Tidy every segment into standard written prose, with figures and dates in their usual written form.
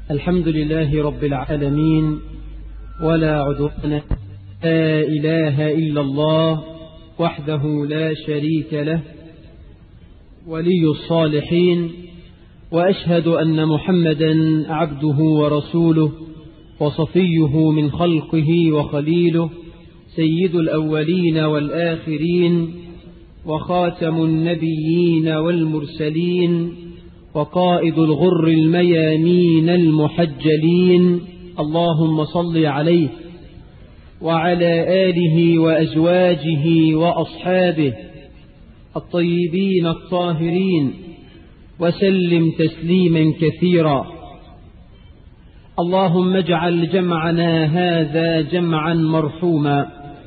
الحمد لله رب العالمين ولا عدوان، لا إله إلا الله وحده لا شريك له ولي الصالحين، وأشهد أن محمدا عبده ورسوله وصفيه من خلقه وخليله، سيد الأولين والآخرين وخاتم النبيين والمرسلين وقائد الغر الميامين المحجلين. اللهم صل عليه وعلى آله وأزواجه وأصحابه الطيبين الطاهرين وسلم تسليما كثيرا. اللهم اجعل جمعنا هذا جمعا مرحوما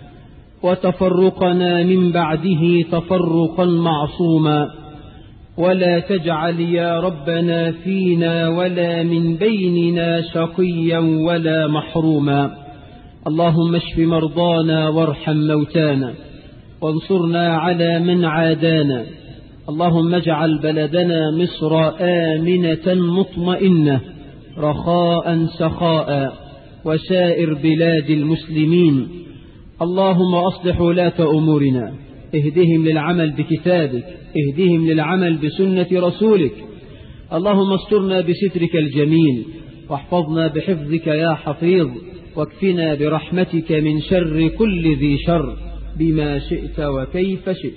وتفرقنا من بعده تفرقا معصوما، ولا تجعل يا ربنا فينا ولا من بيننا شقيا ولا محروما. اللهم اشف مرضانا وارحم موتانا وانصرنا على من عادانا. اللهم اجعل بلدنا مصر آمنة مطمئنة رخاء سخاء وسائر بلاد المسلمين. اللهم أصلح ولاة أمورنا، اهدهم للعمل بكتابك، اهدهم للعمل بسنة رسولك. اللهم استرنا بسترك الجميل واحفظنا بحفظك يا حفيظ، واكفنا برحمتك من شر كل ذي شر بما شئت وكيف شئت.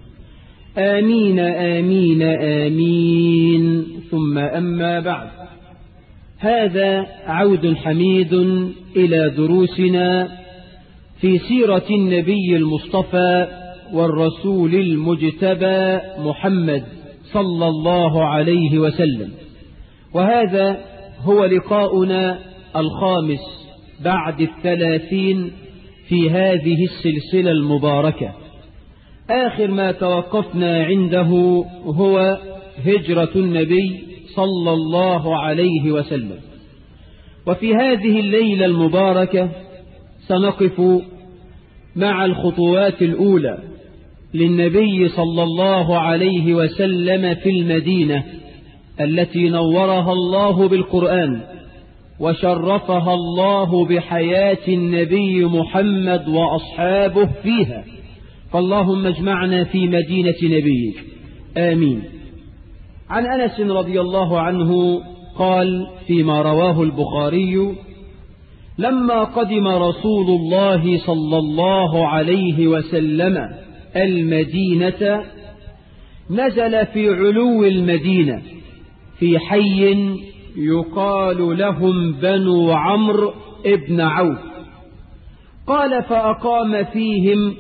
آمين آمين آمين. ثم أما بعد، هذا عود حميد إلى دروسنا في سيرة النبي المصطفى والرسول المجتبى محمد صلى الله عليه وسلم، وهذا هو لقاؤنا الخامس بعد 30 في هذه السلسلة المباركة. آخر ما توقفنا عنده هو هجرة النبي صلى الله عليه وسلم، وفي هذه الليلة المباركة سنقف مع الخطوات الأولى للنبي صلى الله عليه وسلم في المدينة التي نورها الله بالقرآن وشرفها الله بحياة النبي محمد وأصحابه فيها. فاللهم اجمعنا في مدينة نبيك، آمين. عن أنس رضي الله عنه قال فيما رواه البخاري: لما قدم رسول الله صلى الله عليه وسلم المدينة نزل في علو المدينة في حي يقال لهم بنو عمرو ابن عوف. قال: فأقام فيهم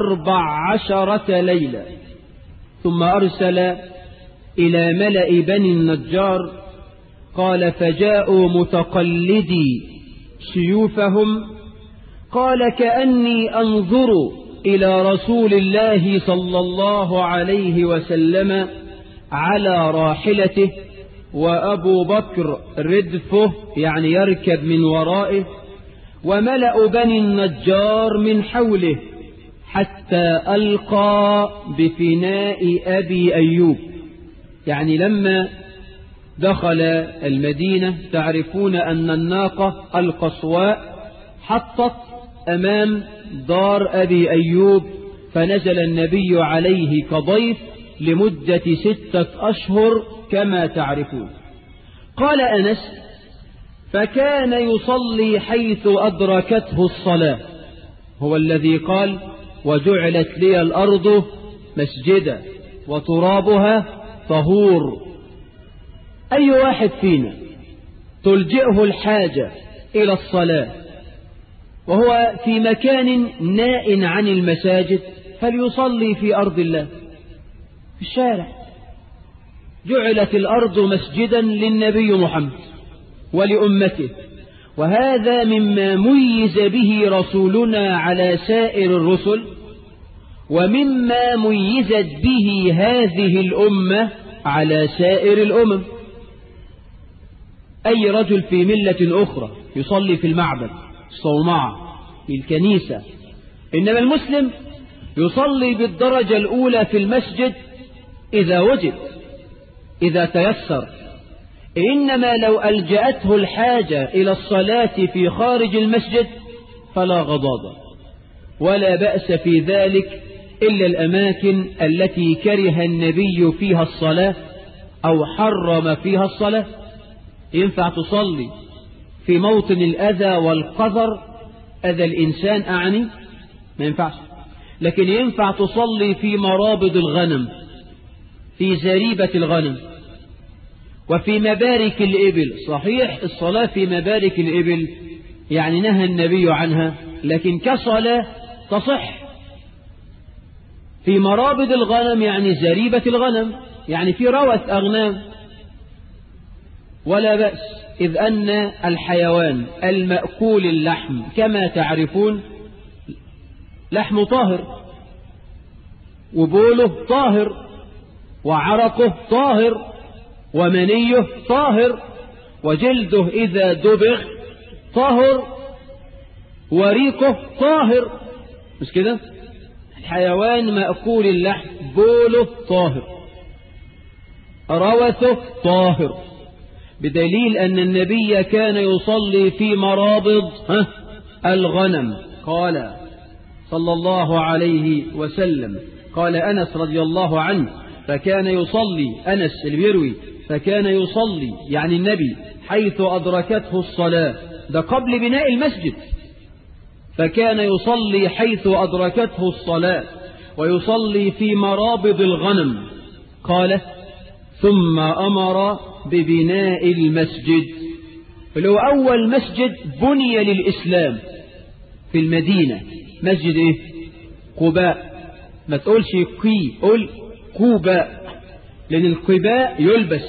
14 ليلة، ثم أرسل إلى ملأ بني النجار. قال: فجاءوا متقلدي سيوفهم. قال: كأني أنظر إلى رسول الله صلى الله عليه وسلم على راحلته، وأبو بكر ردفه يعني يركب من ورائه، وملأ بني النجار من حوله، حتى ألقى بفناء أبي أيوب. يعني لما دخل المدينة تعرفون أن الناقة القصواء حطت أمام دار أبي أيوب، فنزل النبي عليه كضيف لمدة 6 أشهر كما تعرفون. قال أنس: فكان يصلي حيث أدركته الصلاة، هو الذي قال: وجعلت لي الأرض مسجدا وترابها طهور. أي واحد فينا تلجئه الحاجة إلى الصلاة وهو في مكان نائٍ عن المساجد فليصلي في أرض الله في الشارع. جعلت الأرض مسجدا للنبي محمد ولأمته، وهذا مما ميز به رسولنا على سائر الرسل، ومما ميزت به هذه الأمة على سائر الأمم. أي رجل في ملة أخرى يصلي في المعبد، الصومعة، في الكنيسة، إنما المسلم يصلي بالدرجة الأولى في المسجد إذا وجد، إذا تيسر، إنما لو ألجأته الحاجة إلى الصلاة في خارج المسجد فلا غضاضة ولا بأس في ذلك، إلا الأماكن التي كره النبي فيها الصلاة أو حرم فيها الصلاة. ينفع تصلي في موطن الأذى والقذر، أذى الإنسان أعني، ما ينفعش. لكن ينفع تصلي في مرابض الغنم، في زريبة الغنم، وفي مبارك الإبل. صحيح الصلاة في مبارك الإبل يعني نهى النبي عنها، لكن كصلاة تصح. في مرابض الغنم يعني زريبة الغنم، يعني في روث أغنام، ولا بأس، إذ أن الحيوان المأكول اللحم كما تعرفون لحم طاهر، وبوله طاهر، وعرقه طاهر، ومنيه طاهر، وجلده إذا دبغ طاهر، وريقه طاهر، مش كده؟ الحيوان مأكول اللحم بوله طاهر، روثه طاهر، بدليل أن النبي كان يصلي في مرابض الغنم. قال صلى الله عليه وسلم، قال أنس رضي الله عنه، فكان يصلي، أنس اللي بيروي، فكان يصلي يعني النبي حيث أدركته الصلاة، ده قبل بناء المسجد، فكان يصلي حيث أدركته الصلاة ويصلي في مرابض الغنم. قال ثم أمر ببناء المسجد، اللي هو أول مسجد بني للإسلام في المدينة. مسجد إيه؟ قباء. ما تقولش قول قباء، لأن القباء يلبس،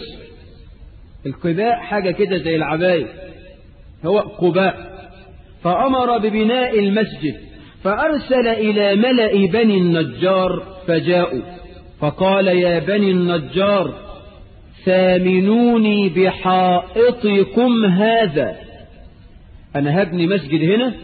القباء حاجة كده زي العباية، هو قباء. فأمر ببناء المسجد، فأرسل إلى ملأ بني النجار فجاءوا، فقال يا بني النجار ثامنوني بحائطكم هذا، أنا هبني مسجد هنا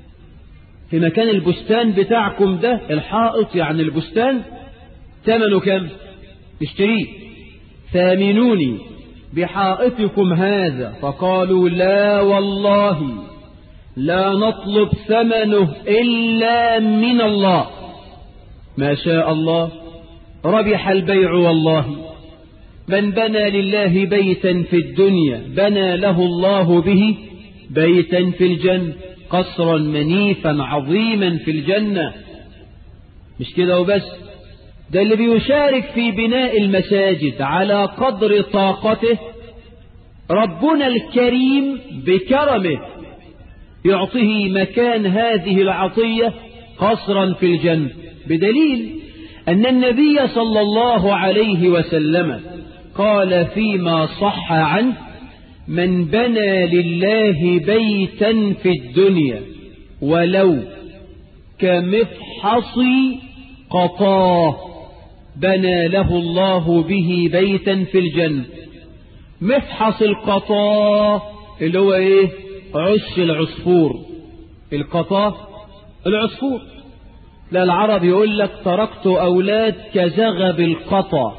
في مكان البستان بتاعكم ده. الحائط يعني البستان، ثمنه كم؟ اشتريه. ثامنوني بحائطكم هذا. فقالوا لا والله لا نطلب ثمنه إلا من الله، ما شاء الله ربح البيع والله. من بنى لله بيتا في الدنيا بنى له الله به بيتا في الجنة، قصرا منيفا عظيما في الجنة. مش كده وبس، ده اللي بيشارك في بناء المساجد على قدر طاقته ربنا الكريم بكرمه يعطيه مكان هذه العطية قصرا في الجنة، بدليل أن النبي صلى الله عليه وسلم قال فيما صح عنه من بنى لله بيتا في الدنيا ولو كمفحص قطاه بنى له الله به بيتا في الجنة. مفحص القطاه اللي هو ايه؟ عش العصفور. القطاه العصفور. لا العرب يقول لك تركت أولاد كزغب القطا.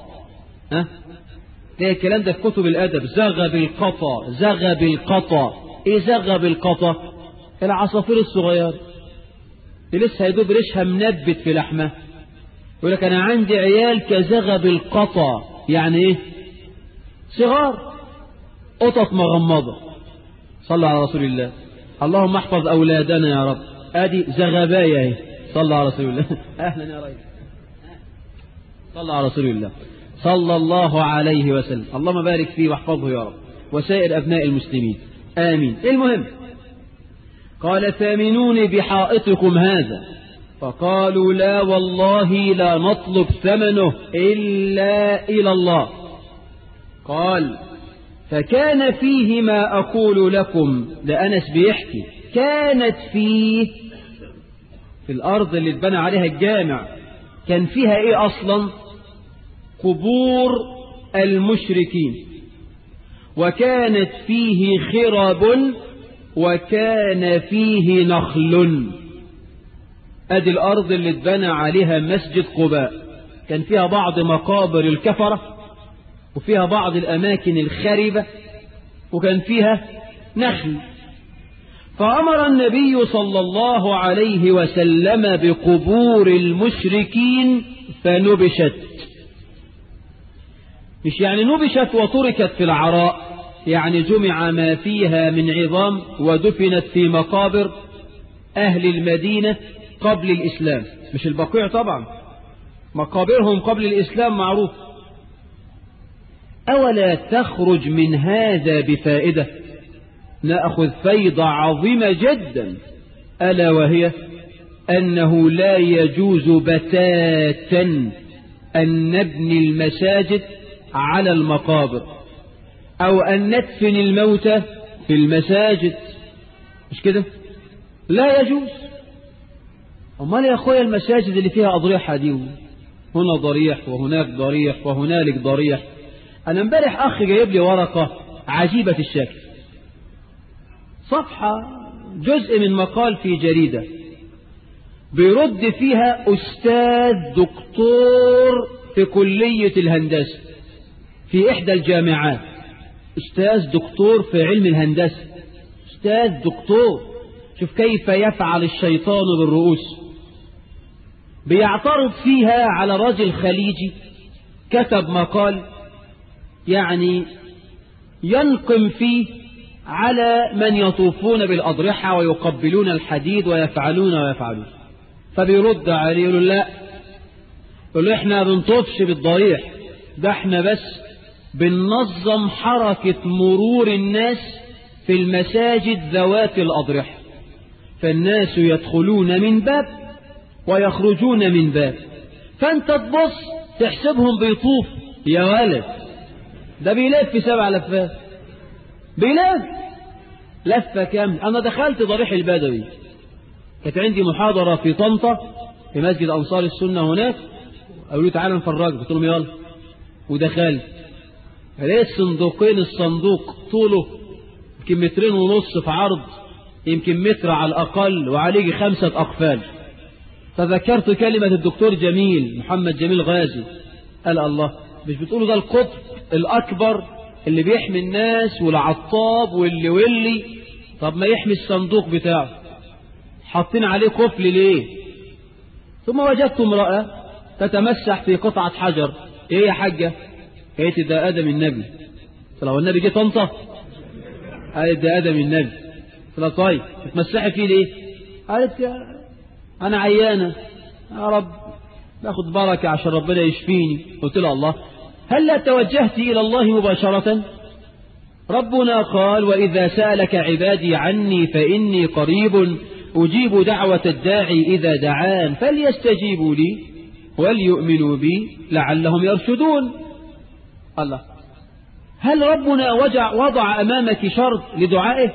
ده الكلام ده في كتب الأدب، زغب القطا، زغب القطا. ايه زغب القطا؟ العصافير الصغير اللي لسه يدوب ريشها منبت في لحمه. يقول لك أنا عندي عيال كزغب القطا، يعني ايه؟ صغار، قطط مغمضة. صلى على رسول الله. اللهم احفظ أولادنا يا رب. ادي زغبايا اهي. صلى على رسول الله. اهلا يا ريس. صلى على رسول الله صلى الله عليه وسلم. اللهم بارك فيه واحفظه يا رب وسائر أبناء المسلمين آمين. المهم قال ثامنوني بحائطكم هذا. فقالوا لا والله لا نطلب ثمنه إلا إلى الله. قال فكان فيه ما أقول لكم. ده أنس بيحكي كانت فيه، في الأرض اللي اتبنى عليها الجامع كان فيها إيه أصلا؟ قبور المشركين، وكانت فيه خرب، وكان فيه نخل. ادي الارض اللي اتبنى عليها مسجد قباء، كان فيها بعض مقابر الكفرة، وفيها بعض الاماكن الخربة وكان فيها نخل، فأمر النبي صلى الله عليه وسلم بقبور المشركين فنبشت. مش يعني نبشت وتركت في العراء، يعني جمع ما فيها من عظام ودفنت في مقابر أهل المدينة قبل الإسلام، مش البقيع طبعا، مقابرهم قبل الإسلام معروف. أولا تخرج من هذا بفائدة؟ نأخذ فيضة عظيمة جدا، ألا وهي أنه لا يجوز بتاتا أن نبني المساجد على المقابر أو أن ندفن الموتى في المساجد، مش كده؟ لا يجوز. أمال يا أخويا المساجد اللي فيها أضريحة دي، هنا ضريح وهناك ضريح وهنالك ضريح. أنا امبارح أخي جايب لي ورقة عجيبة الشكل، صفحة جزء من مقال في جريدة بيرد فيها أستاذ دكتور في كلية الهندسة في إحدى الجامعات، أستاذ دكتور في علم الهندسة، أستاذ دكتور. شوف كيف يفعل الشيطان بالرؤوس. بيعترض فيها على رجل خليجي كتب مقال يعني ينقم فيه على من يطوفون بالأضرحة ويقبلون الحديد ويفعلون. فبيرد عليه يقول له لا، يقول له احنا بنطوفش بالضريح، ده احنا بس بننظم حركة مرور الناس في المساجد ذوات الأضرحة، فالناس يدخلون من باب ويخرجون من باب، فانت تبص تحسبهم بيطوف. يا ولد ده بيلف 7 لفات، بيلف لفة كام؟ أنا دخلت ضريح البدوي، كانت عندي محاضرة في طنطا في مسجد أنصار السنة هناك، قالوا لي تعالى نفرجك، قلت لهم يلا، ودخلت لقيت صندوقين، الصندوق طوله يمكن 2.5 متر في عرض، يمكن متر على الأقل، وعليه 5 أقفال. فذكرت كلمة الدكتور جميل محمد جميل غازي، قال الله، مش بتقولوا ده القطب الأكبر اللي بيحمي الناس والعطاب واللي طب ما يحمي الصندوق بتاعه، حاطين عليه قفل ليه؟ ثم وجدت امرأة تتمسح في قطعة حجر. ايه يا حاجة؟ قالت ده آدم النبي. لو النبي جه طنطا، قالت ده آدم النبي. قلت طيب تتمسحي فيه ليه؟ قالت أنا عيانة يا رب باخد بركة عشان ربنا يشفيني. قلت لها الله، هل لا توجهت إلى الله مباشرة؟ ربنا قال وإذا سألك عبادي عني فإني قريب أجيب دعوة الداعي إذا دعان فليستجيبوا لي وليؤمنوا بي لعلهم يرشدون. الله، هل ربنا وضع أمامك شرط لدعائه؟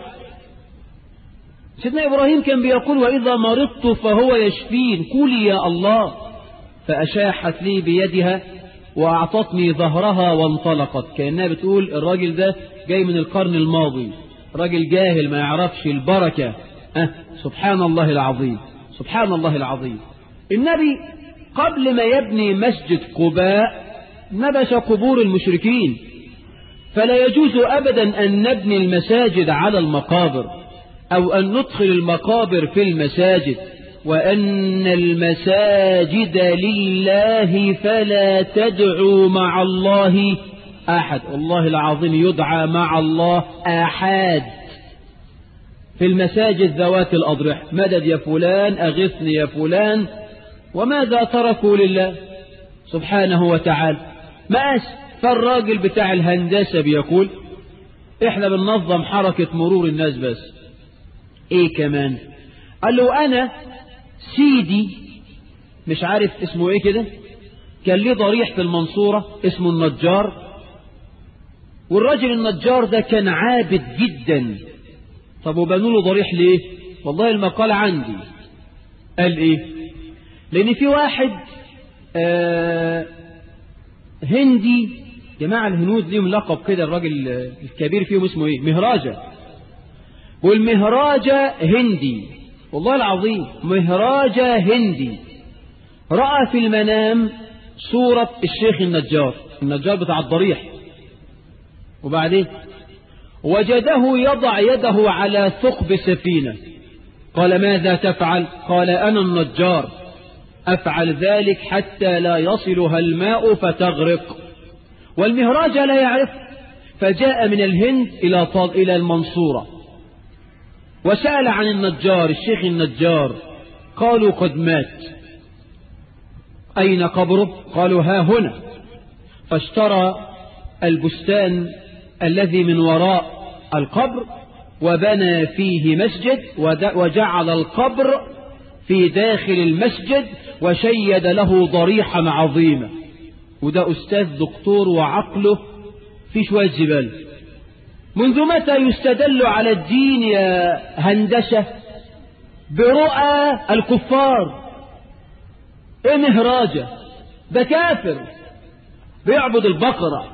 سيدنا إبراهيم كان بيقول وإذا مرضت فهو يشفين، قولي يا الله. فأشاحت لي بيدها وأعطتني ظهرها وانطلقت، كأنها بتقول الراجل ده جاي من القرن الماضي، راجل جاهل ما يعرفش البركة. سبحان الله العظيم، سبحان الله العظيم. النبي قبل ما يبني مسجد قباء نبش قبور المشركين، فلا يجوز أبدا أن نبني المساجد على المقابر أو أن ندخل المقابر في المساجد، وأن المساجد لله فلا تدعوا مع الله أحد. والله العظيم يدعى مع الله آحاد في المساجد ذوات الأضرحة، مدد يا فلان، أغثني يا فلان. وماذا تركوا لله سبحانه وتعالى؟ ماس. فالراجل بتاع الهندسة بيقول احنا بننظم حركة مرور الناس بس. ايه كمان؟ قال له انا سيدي مش عارف اسمه ايه كده، كان ليه ضريح في المنصورة اسمه النجار، والراجل النجار ده كان عابد جدا. طب وبنوا له ضريح ليه؟ والله المقال عندي. قال ايه؟ لان في واحد هندي، جماعة الهنود ليهم لقب كده، الراجل الكبير فيهم اسمه ايه؟ مهراجة. والمهراجة هندي، والله العظيم مهراجة هندي، رأى في المنام صورة الشيخ النجار بتاع الضريح. وجده يضع يده على ثقب سفينة. قال ماذا تفعل؟ قال أنا النجار، أفعل ذلك حتى لا يصلها الماء فتغرق. والمهراج لا يعرف، فجاء من الهند إلى المنصورة وسأل عن النجار، الشيخ النجار. قالوا قد مات. أين قبره؟ قالوا ها هنا. فاشترى البستان الذي من وراء القبر وبنى فيه مسجد، وجعل القبر في داخل المسجد وشيد له ضريحا عظيمة. وده أستاذ دكتور وعقله في شوية زبال. منذ متى يستدل على الدين يا هندسة برؤى الكفار؟ ايه مهراجة؟ ده كافر بيعبد البقرة.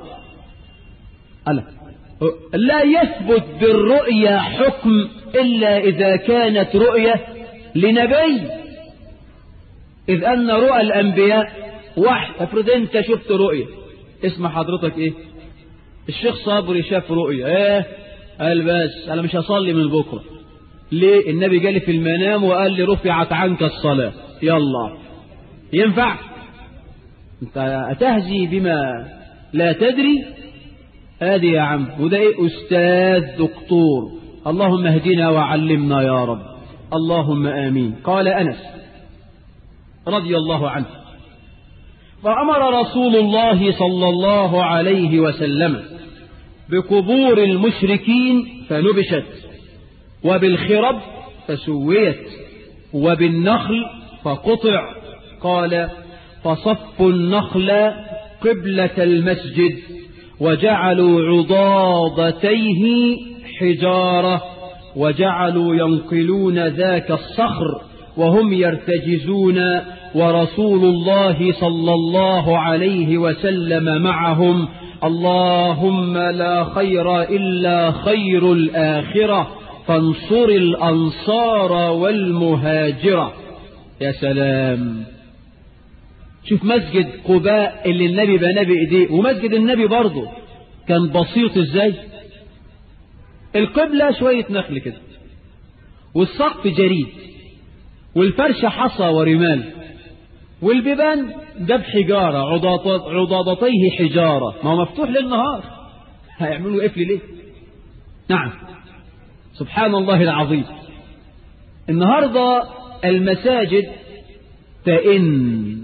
لا يثبت بالرؤية حكم إلا إذا كانت رؤية لنبي، إذ أن رؤى الأنبياء وحي. افرض أنت شفت رؤية، اسم حضرتك إيه؟ الشيخ صابري شاف رؤية، إيه؟ قال بس أنا مش هصلي من بكرة. ليه؟ النبي جالي في المنام وقال لي رفعت عنك الصلاة. يلا ينفع؟ أنت أتهزي بما لا تدري؟ هذه يا عم. وده إيه؟ أستاذ دكتور. اللهم اهدنا وعلمنا يا رب، اللهم آمين. قال أنس رضي الله عنه: فأمر رسول الله صلى الله عليه وسلم بقبور المشركين فنبشت، وبالخرب فسويت، وبالنخل فقطع. قال: فصفوا النخل قبلة المسجد، وجعلوا عضاضتيه حجارة، وجعلوا ينقلون ذاك الصخر وهم يرتجزون، ورسول الله صلى الله عليه وسلم معهم. اللهم لا خير إلا خير الآخرة، فانصر الأنصار والمهاجرة. يا سلام، شوف مسجد قباء اللي النبي بناه بإيديه، ومسجد النبي برضه كان بسيط ازاي. القبلة شوية نخل كده، والسقف جريد، والفرش حصى ورمال، والبيبان جاب حجارة، عضاضتيه حجارة. ما هو مفتوح للنهار، هيعملوا قفل ليه؟ نعم، سبحان الله العظيم. النهاردة المساجد تئن،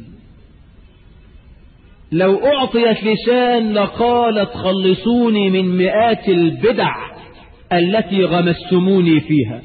لو أعطيت لسان لقالت خلصوني من مئات البدع التي غمستموني فيها.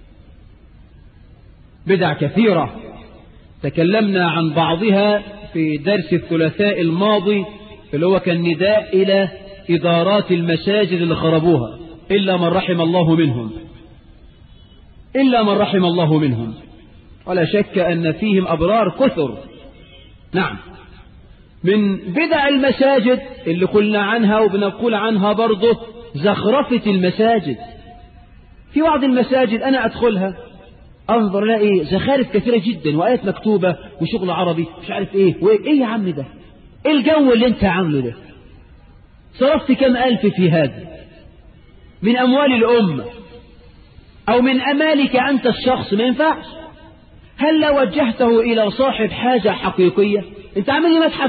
بدع كثيرة تكلمنا عن بعضها في درس الثلاثاء الماضي، اللي هو كان نداء إلى إدارات المساجد اللي خربوها، إلا من رحم الله منهم، إلا من رحم الله منهم. ولا شك أن فيهم أبرار كثر. نعم، من بدع المساجد اللي قلنا عنها وبنقول عنها برضه زخرفة المساجد. في بعض المساجد أنا أدخلها أنظر الاقي زخارف كثيرة جدا، وآيات مكتوبة، وشغل عربي مش عارف إيه وإيه. يا عم ده إيه الجو اللي أنت عامله ده؟ صرفت كم ألف في هذا من أموال الأمة أو من أمالك أنت الشخص؟ ما ينفعش. هل لو وجهته إلى صاحب حاجة حقيقية؟ أنت عامل لي متحف.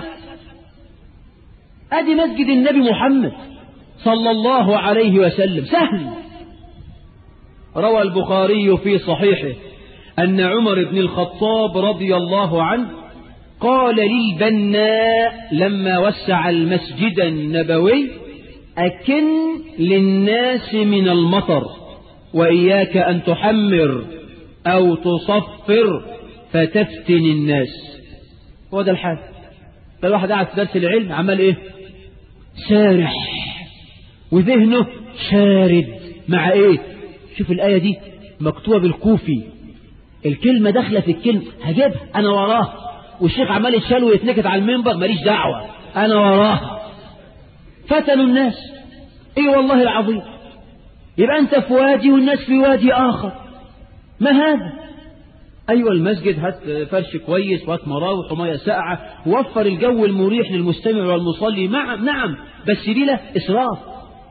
أدي مسجد النبي محمد صلى الله عليه وسلم، سهل. روى البخاري في صحيحه أن عمر بن الخطاب رضي الله عنه قال للبناء لما وسع المسجد النبوي: أكن للناس من المطر، وإياك أن تحمر أو تصفر فتفتن الناس. هو ده الحال. الواحد قاعد في درس العلم عمل إيه؟ سارح، وذهنه شارد مع إيه؟ شوف الآية دي مكتوبة بالكوفي، الكلمة داخلة في الكلمة، هجيبها أنا وراه، والشيخ عمال يتشال ويتنكت على المنبر، ماليش دعوة، أنا وراه. فتنوا الناس. إيه والله العظيم. يبقى أنت في وادي والناس في وادي آخر، ما هذا؟ أيوة المسجد هات فرش كويس، وهات مراوح ومية ساقعة، ووفر الجو المريح للمستمع والمصلي. نعم، بس بلا إسراف.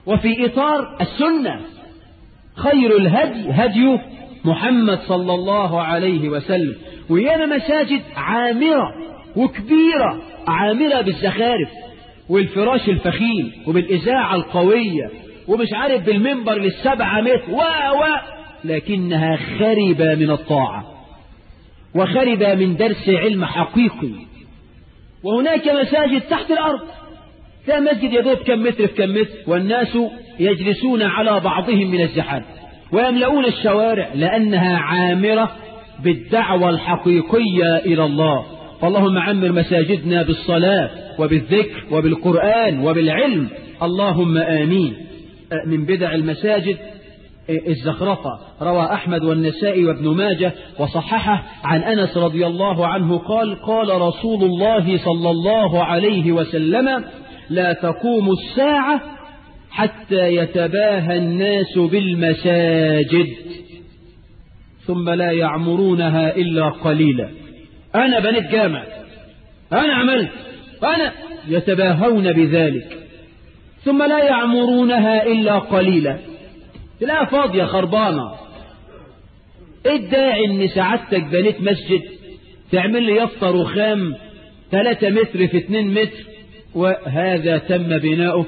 وفي إطار السنة. خير الهدي هدي محمد صلى الله عليه وسلم. ويانا مساجد عامرة وكبيرة، عامرة بالزخارف والفراش الفخيل وبالإذاعة القوية ومش عارف بالمنبر لل7 متر لكنها خربة من الطاعة وخربة من درس علم حقيقي. وهناك مساجد تحت الأرض، لا مسجد يدوب كم متر في كم متر، والناس يجلسون على بعضهم من الزحام ويملؤون الشوارع لأنها عامرة بالدعوة الحقيقية إلى الله. فاللهم عمر مساجدنا بالصلاة وبالذكر وبالقرآن وبالعلم، اللهم آمين. من بدع المساجد الزخرفة. روى أحمد والنسائي وابن ماجه وصححه عن أنس رضي الله عنه قال: قال رسول الله صلى الله عليه وسلم: لا تقوم الساعة حتى يتباهى الناس بالمساجد ثم لا يعمرونها إلا قليلا. أنا بنيت جامع، أنا عملت، أنا يتباهون بذلك ثم لا يعمرونها إلا قليلا. تلاقيها فاضية خربانة. إيه الداعي إن سعادتك بنيت مسجد تعمل لي يافطة رخام 3 متر في 2 متر وهذا تم بناؤه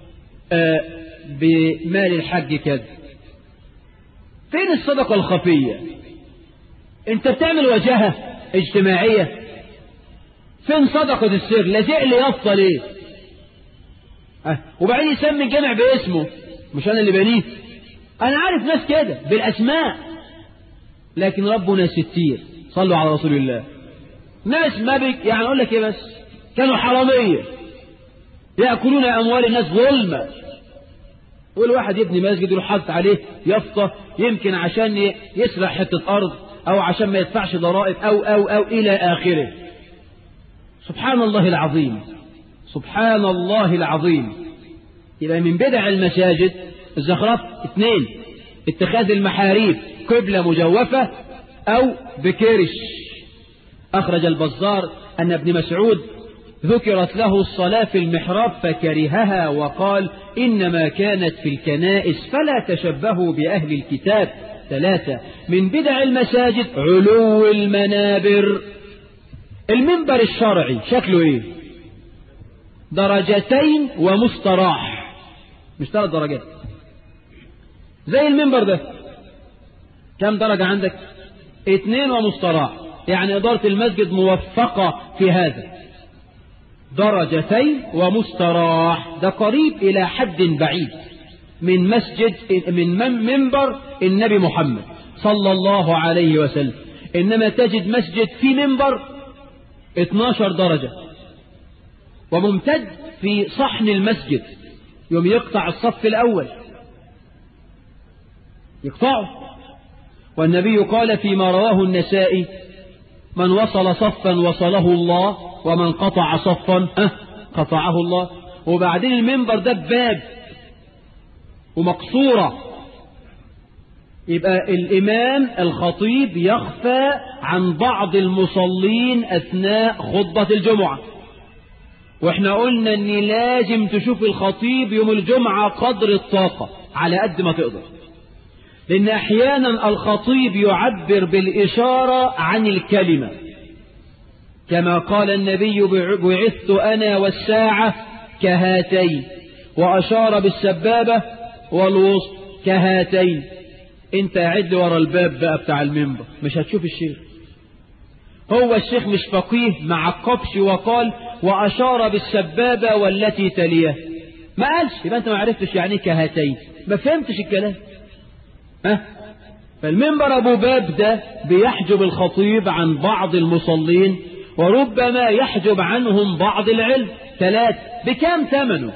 بمال الحج كذا؟ فين الصدقة الخفية؟ انت بتعمل وجهة اجتماعية؟ فين صدقة السر؟ لازق لي يافطة ليه؟ وبعدين يسمي الجامع باسمه، مش انا اللي بنيه. انا عارف ناس كده بالاسماء، لكن ربنا ستير. صلوا على رسول الله. ناس ما يعني اقول لك ايه، بس كانوا حرامية يأكلون أموال الناس ظلما. والواحد يبني مسجد يروح حاطط عليه يافطة يمكن عشان يسرق حتة أرض أو عشان ما يدفعش ضرائب أو إلى آخره. سبحان الله العظيم، سبحان الله العظيم. يبقى من بدع المساجد الزخرف. 2 اتخاذ المحاريب قبلة مجوفة أو بكرش. أخرج البزار أن ابن مسعود ذكرت له الصلاة في المحراب فكرهها وقال: إنما كانت في الكنائس فلا تشبهوا بأهل الكتاب. 3 من بدع المساجد علو المنابر. المنبر الشرعي شكله ايه؟ 2 درجتين ومستراح، مش 3 درجات زي المنبر ده. كم درجة عندك؟ 2 ومستراح، يعني إدارة المسجد موفقة في هذا. 2 درجتين ومستراح، ده قريب إلى حد بعيد من مسجد من منبر النبي محمد صلى الله عليه وسلم. إنما تجد مسجد في منبر 12 درجة وممتد في صحن المسجد، يوم يقطع الصف الأول يقطعه. والنبي قال فيما رواه النسائي: من وصل صفا وصله الله ومن قطع صفا قطعه الله. وبعدين المنبر ده بباب ومقصورة، يبقى الإمام الخطيب يخفى عن بعض المصلين أثناء خطبة الجمعة. واحنا قلنا ان لازم تشوف الخطيب يوم الجمعة قدر الطاقة على قد ما تقدر، لأن أحيانا الخطيب يعبر بالإشارة عن الكلمة، كما قال النبي: بعثت أنا والساعة كهاتين، وأشار بالسبابة والوسط كهاتين. انت قاعد ورا الباب بقى بتاع المنبر مش هتشوف الشيخ. هو الشيخ مش فقيه مع القبش وقال: وأشار بالسبابة والتي تليها، ما قالش، يبقى انت ما عرفتش يعني كهاتين، ما فهمتش الكلام. فالمنبر أبو باب ده بيحجب الخطيب عن بعض المصلين وربما يحجب عنهم بعض العلم. 3 بكام ثمنه؟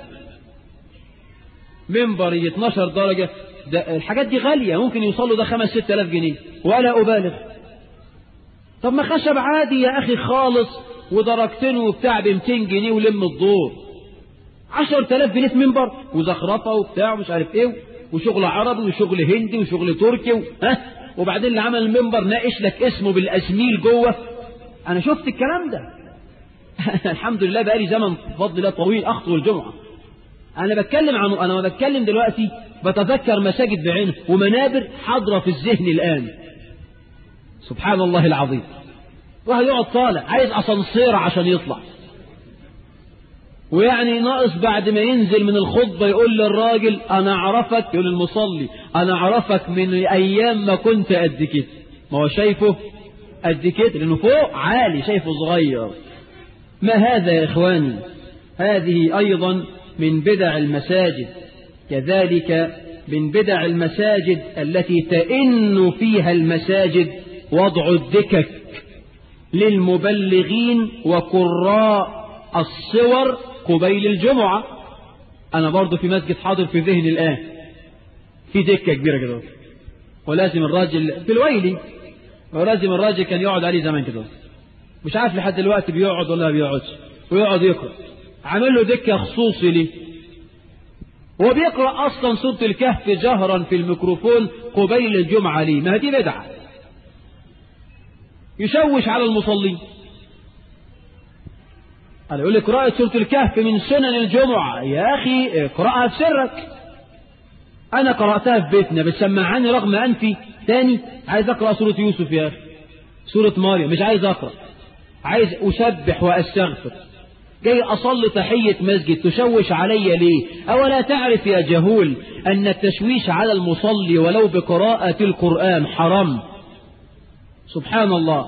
منبر 12 درجة، ده الحاجات دي غالية، ممكن يوصلوا ده 5-6 آلاف جنيه ولا أبالغ. طب ما خشب عادي يا أخي خالص ودرجتين وبتاع ب200 جنيه ولم الدور. 10,000 جنيه في منبر وزخرفة وبتاع ومش عارف ايه وشغل عربي وشغل هندي وشغل تركي وبعدين اللي عمل المنبر ناقش لك اسمه بالأسميل جوه. أنا شفت الكلام ده الحمد لله بقالي زمن بفضل الله طويل أخطو الجمعة. أنا ما بتكلم دلوقتي بتذكر مساجد بعينه ومنابر حاضرة في الذهن الآن. سبحان الله العظيم. واحد يقعد طالع عايز أسانسير عشان يطلع، ويعني ناقص بعد ما ينزل من الخطبة يقول للراجل أنا أعرفك، يقول المصلي أنا أعرفك من أيام ما كنت قد كده. ما هو شايفه قد كده لأنه فوق عالي، شايفه صغير. ما هذا يا إخواني؟ هذه أيضا من بدع المساجد. كذلك من بدع المساجد التي تئن فيها المساجد وضع الدكك للمبلغين وقراء الصور قبيل الجمعة. أنا برضو في مسجد حاضر في ذهني الآن في دكة كبيرة كده، ولازم الراجل في الويلي، ولازم الراجل كان يقعد عليه زمان كده، مش عارف لحد دلوقتي بيقعد ولا بيقعدش، ويقعد يقرأ. عامل له دكة خصوصي ليه، هو بيقرأ أصلا سورة الكهف جهرا في الميكروفون قبيل الجمعة ليه؟ ما دي بدعة، يشوش على المصلين. قال يقول لك قراءة سورة الكهف من سنن الجمعة. يا أخي اقرأها في سرك. أنا قرأتها في بيتنا بتسمعني رغم أنفي تاني عايز أقرأ سورة يوسف يا أخي، سورة مريم مش عايز أقرأ، عايز أسبح وأستغفر. جاي أصلي تحية مسجد تشوش علي ليه؟ أولا تعرف يا جهول أن التشويش على المصلي ولو بقراءة القرآن حرام؟ سبحان الله.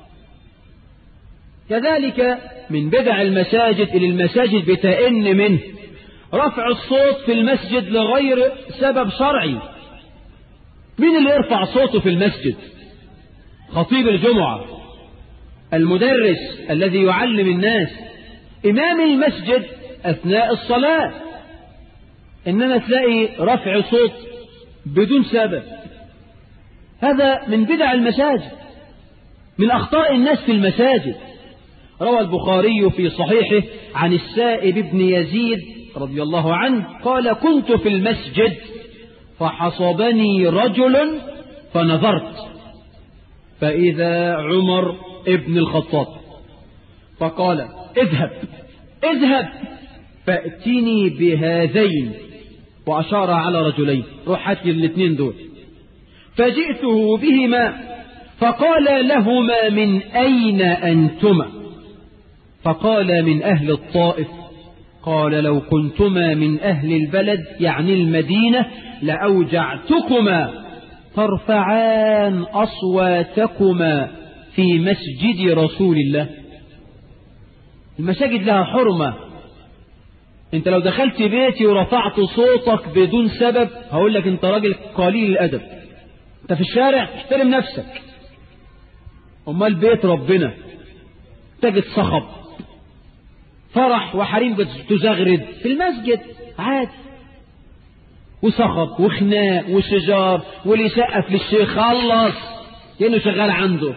كذلك من بدع المساجد اللي المساجد بتئن منه رفع الصوت في المسجد لغير سبب شرعي. مين اللي يرفع صوته في المسجد؟ خطيب الجمعة، المدرس الذي يعلم الناس، إمام المسجد أثناء الصلاة. إنما تلاقي رفع صوت بدون سبب، هذا من بدع المساجد، من أخطاء الناس في المساجد. روى البخاري في صحيحه عن السائب بن يزيد رضي الله عنه قال كنت في المسجد فحصبني رجل فنظرت فإذا عمر ابن الخطاب فقال اذهب فأتني بهذين، وأشار على رجلين، روح هات لي الاثنين دول. فجئته بهما فقال لهما من أين أنتما؟ فقال من أهل الطائف. قال لو كنتما من أهل البلد يعني المدينة لأوجعتكما ترفعان أصواتكما في مسجد رسول الله. المساجد لها حرمة. انت لو دخلت بيتي ورفعت صوتك بدون سبب هقول لك انت راجل قليل الأدب، انت في الشارع احترم نفسك. امال بيت ربنا تجد صخب فرح وحريم تزغرد في المسجد عادي، وصخب وخناق وشجار، واللي يسقف للشيخ خلص كأنه شغال عنده.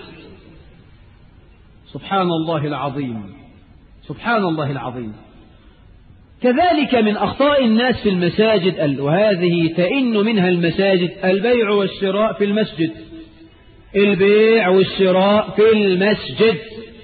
سبحان الله العظيم، سبحان الله العظيم. كذلك من أخطاء الناس في المساجد وهذه تئن منها المساجد البيع والشراء في المسجد. البيع والشراء في المسجد.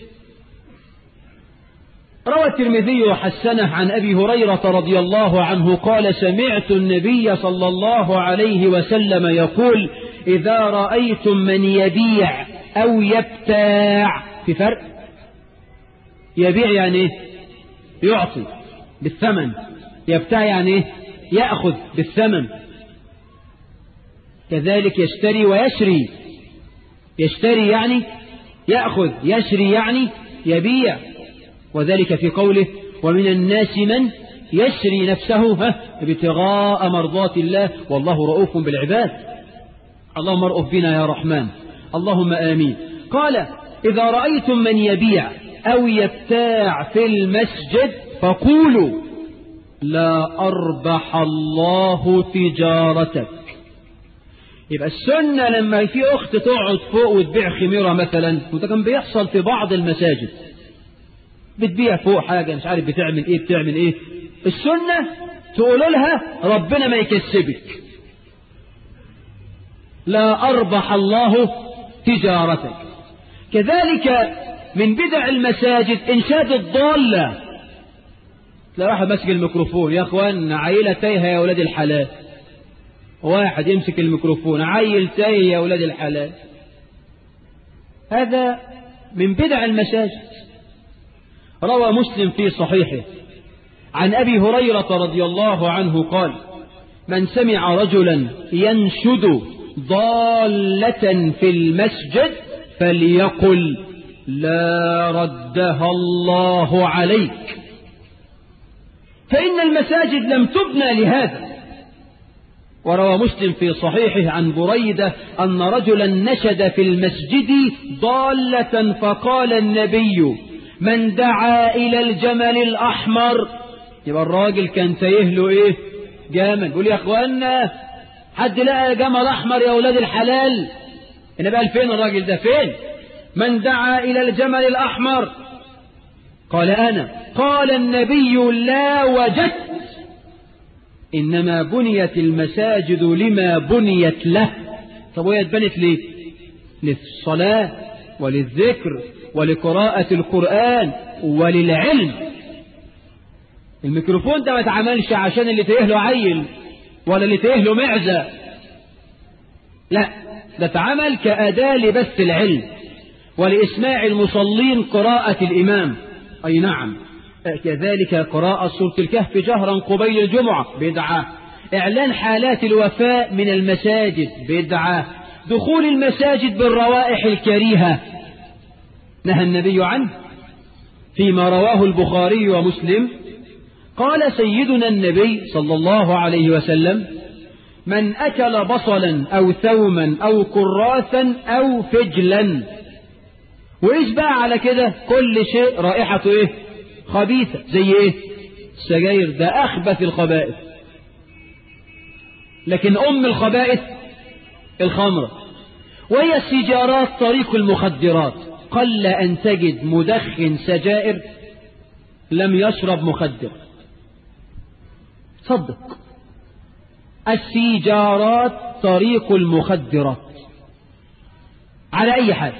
روى الترمذي وحسنه عن أبي هريرة رضي الله عنه قال سمعت النبي صلى الله عليه وسلم يقول إذا رأيتم من يبيع أو يبتاع، في فرق، يبيع يعني ايه؟ يعطي بالثمن، يبتاع يعني ايه؟ يأخذ بالثمن. كذلك يشتري ويشري، يشتري يعني يأخذ، يشري يعني يبيع. وذلك في قوله ومن الناس من يشري نفسه ابتغاء مرضات الله والله رؤوف بالعباد. اللهم ارؤف بنا يا رحمن، اللهم آمين. قال إذا رأيتم من يبيع أو يبتاع في المسجد فقولوا لا أربح الله تجارتك. يبقى السنة لما في أخت تقعد فوق وتبيع خميرة مثلا، وده كان بيحصل في بعض المساجد، بتبيع فوق حاجة مش عارف بتعمل ايه، السنة تقولوا لها ربنا ما يكسبك، لا أربح الله تجارتك. كذلك من بدع المساجد إنشاد الضالة. تلاقي واحد ماسك الميكروفون، يا اخوان عيلة تايهة يا ولاد الحلال. واحد يمسك الميكروفون، عيل تايه يا ولاد الحلال. هذا من بدع المساجد. روى مسلم في صحيحه عن أبي هريرة رضي الله عنه قال: من سمع رجلا ينشد ضالة في المسجد فليقل: لا ردها الله عليك، فإن المساجد لم تبنى لهذا. وروى مسلم في صحيحه عن بريدة أن رجلا نشد في المسجد ضالة فقال النبي: من دعا إلى الجمل الأحمر. يبقى الراجل كان تايه له إيه؟ جمل. يقول يا أخوانا حد لقى جمل أحمر يا أولاد الحلال؟ النبي قال: فين الراجل ده؟ فين؟ من دعا إلى الجمل الأحمر؟ قال: أنا. قال النبي: لا وجدت، إنما بنيت المساجد لما بنيت له. طب وهي اتبنت ليه؟ للصلاة وللذكر ولقراءة القرآن وللعلم. الميكروفون ده ما اتعملش عشان اللي تايه له عيل ولا اللي تايه له معزة، لا، ده اتعمل كأداة لبث العلم ولإسماع المصلين قراءة الإمام. أي نعم، كذلك قراءة سورة الكهف جهرا قبيل الجمعة بدعة. إعلان حالات الوفاء من المساجد بدعة. دخول المساجد بالروائح الكريهة نهى النبي عنه فيما رواه البخاري ومسلم. قال سيدنا النبي صلى الله عليه وسلم: من أكل بصلا أو ثوما أو كراثا أو فجلا. وإيش بقى على كده؟ كل شيء رائحته إيه؟ خبيثة. زي إيه؟ السجاير، ده أخبث الخبائث. لكن أم الخبائث الخمرة. وهي السيجارات طريق المخدرات. قل أن تجد مدخن سجائر لم يشرب مخدر. صدق، السيجارات طريق المخدرات على أي حال.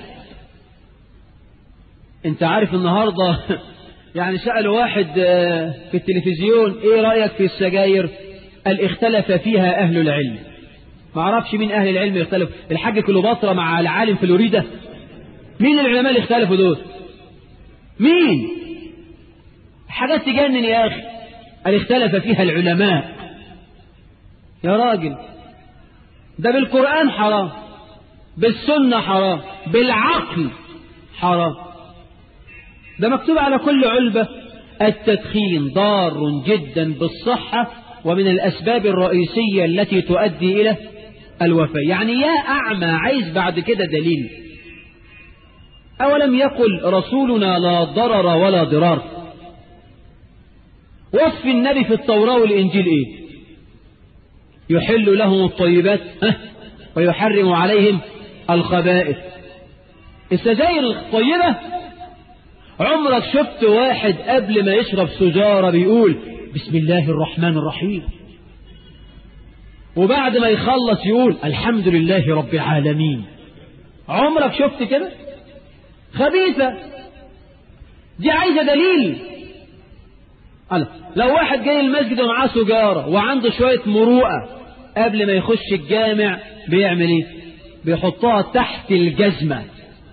انت عارف النهاردة يعني سألوا واحد في التلفزيون: ايه رأيك في السجاير؟ قال: اختلف فيها أهل العلم. ما عرفش مين أهل العلم يختلف. الحاج كليوباترا مع العالم فلوريدا، مين العلماء اللي اختلفوا دول؟ مين؟ حاجات تجنن يا أخي. قال: اختلف فيها العلماء. يا راجل، ده بالقرآن حرام، بالسنة حرام، بالعقل حرام. ده مكتوب على كل علبة: التدخين ضار جدا بالصحة ومن الأسباب الرئيسية التي تؤدي إلى الوفاة. يعني يا أعمى، عايز بعد كده دليل؟ أولم يقل رسولنا: لا ضرر ولا ضرار؟ وصف النبي في التوراة والإنجيل إيه؟ يحل لهم الطيبات ويحرم عليهم الخبائث. السجاير الطيبة، عمرك شفت واحد قبل ما يشرب سجارة بيقول بسم الله الرحمن الرحيم، وبعد ما يخلص يقول الحمد لله رب العالمين؟ عمرك شفت كده؟ خبيثة دي، عايزة دليل. لو واحد جاي المسجد ومعاه سجارة وعنده شوية مروءة، قبل ما يخش الجامع بيعمل ايه؟ بيحطها تحت الجزمة.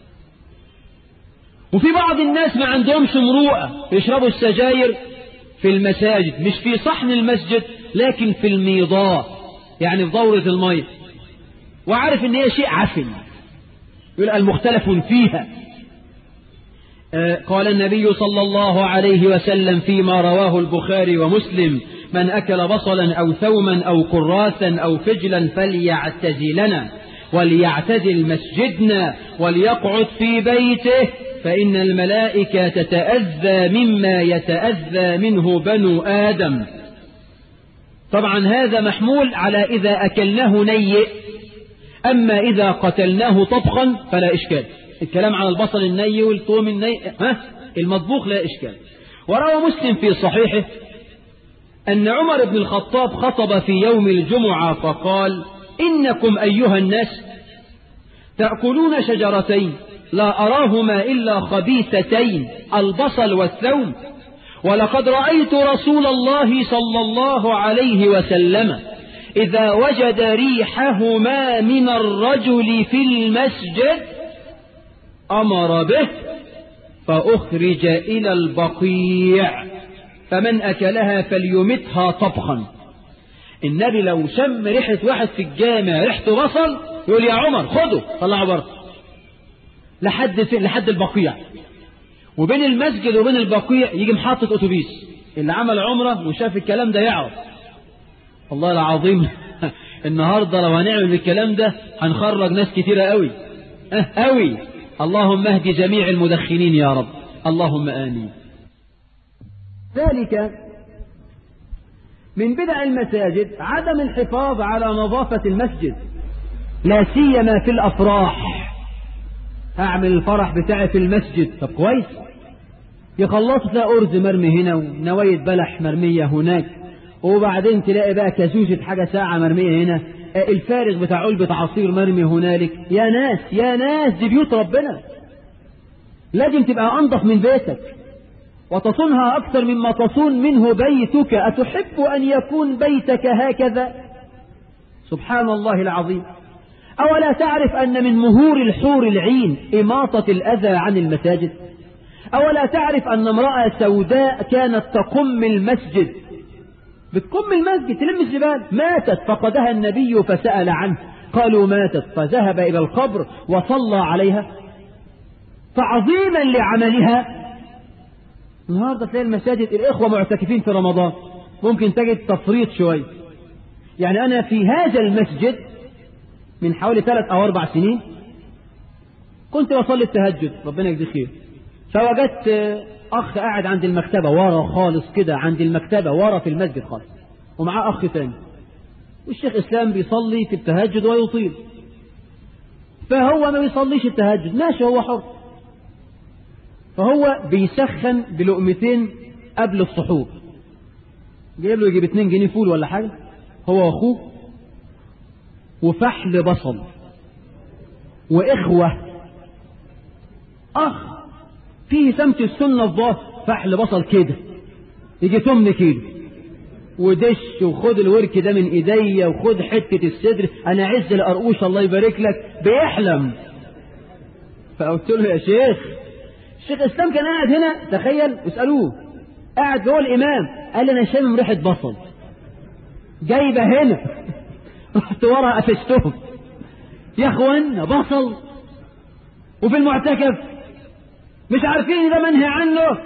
وفي بعض الناس ما عندهمش مروءة، يشربوا السجاير في المساجد، مش في صحن المسجد لكن في الميضاء، يعني في دورة المية، وعارف ان هي شيء عفن، يقول المختلف فيها. قال النبي صلى الله عليه وسلم فيما رواه البخاري ومسلم: من أكل بصلا أو ثوما أو كراثا أو فجلا فليعتزلنا وليعتزل مسجدنا وليقعد في بيته، فإن الملائكة تتأذى مما يتأذى منه بنو آدم. طبعا هذا محمول على إذا أكلناه نيء، أما إذا قتلناه طبخا فلا إشكال. الكلام على البصل الني والثوم الني المطبوخ لا إشكال. وروى مسلم في صحيحه أن عمر بن الخطاب خطب في يوم الجمعة فقال: إنكم أيها الناس تأكلون شجرتين لا أراهما إلا خبيثتين، البصل والثوم، ولقد رأيت رسول الله صلى الله عليه وسلم إذا وجد ريحهما من الرجل في المسجد أمر به فأخرج إلى البقيع فمن أكلها فليمتها طبخا. النبي لو شم ريحة واحد في الجامع ريحته بصل يقول يا عمر خده طلعه بره لحد البقيع، وبين المسجد وبين البقيع يجي محطة أتوبيس. اللي عمل عمره وشاف الكلام ده يعرف. والله العظيم النهاردة لو هنعمل الكلام ده هنخرج ناس كتيرة قوي قوي. اللهم اهدي جميع المدخنين يا رب، اللهم آمين. ذلك من بدع المساجد عدم الحفاظ على نظافة المسجد، لا سيما في الأفراح. أعمل الفرح بتاعي في المسجد، طب كويس، يخلصوا تلاقي أرز مرمي هنا ونواية بلح مرمية هناك، وبعدين تلاقي بقى كازوزة حاجة ساعة مرمية هنا، الفارغ بتاع علبة عصير مرمي هنالك. يا ناس يا ناس، دي بيوت ربنا، لازم تبقى أنظف من بيتك وتصونها أكثر مما تصون منه بيتك. أتحب أن يكون بيتك هكذا؟ سبحان الله العظيم. أولا تعرف أن من مهور الحور العين إماطة الأذى عن المساجد؟ أولا تعرف أن امرأة سوداء كانت تقم المسجد، بتقم المسجد تلم الزبال، ماتت فقدها النبي فسأل عنه، قالوا ماتت، فذهب إلى القبر وصلى عليها تعظيما لعملها. النهارده تلاقي المساجد الإخوة معتكفين في رمضان ممكن تجد تفريط شوي. يعني أنا في هذا المسجد من حوالي 3 أو 4 سنين كنت بصلي التهجد، ربنا يجزيه خير، فوجدت أخ قاعد عند المكتبة ورا خالص كده، عند المكتبة ورا في المسجد خالص، ومعاه أخ تاني، والشيخ إسلام بيصلي في التهجد ويطيل، فهو ما بيصليش التهجد، ماشي هو حر، فهو بيسخن بلقمتين قبل السحور، جايب له يجيب 2 جنيه فول ولا حاجة هو وأخوه، وفحل بصل، وإخوة أخ فيه سمت السنة الظاهر، فحل بصل كده يجي 8 كيلو، ودش وخد الورك ده من ايديا وخد حتة الصدر، انا عز القرقوش الله يبارك لك بيحلم. فقلت له يا شيخ، الشيخ اسلام كان قاعد هنا، تخيل اسألوه، قاعد جوه الامام، قال لي انا شامم ريحة بصل جايبه هنا. رحت ورا قفشتهم، يا اخوان بصل وفي المعتكف مش عارفين ده منهي عنه؟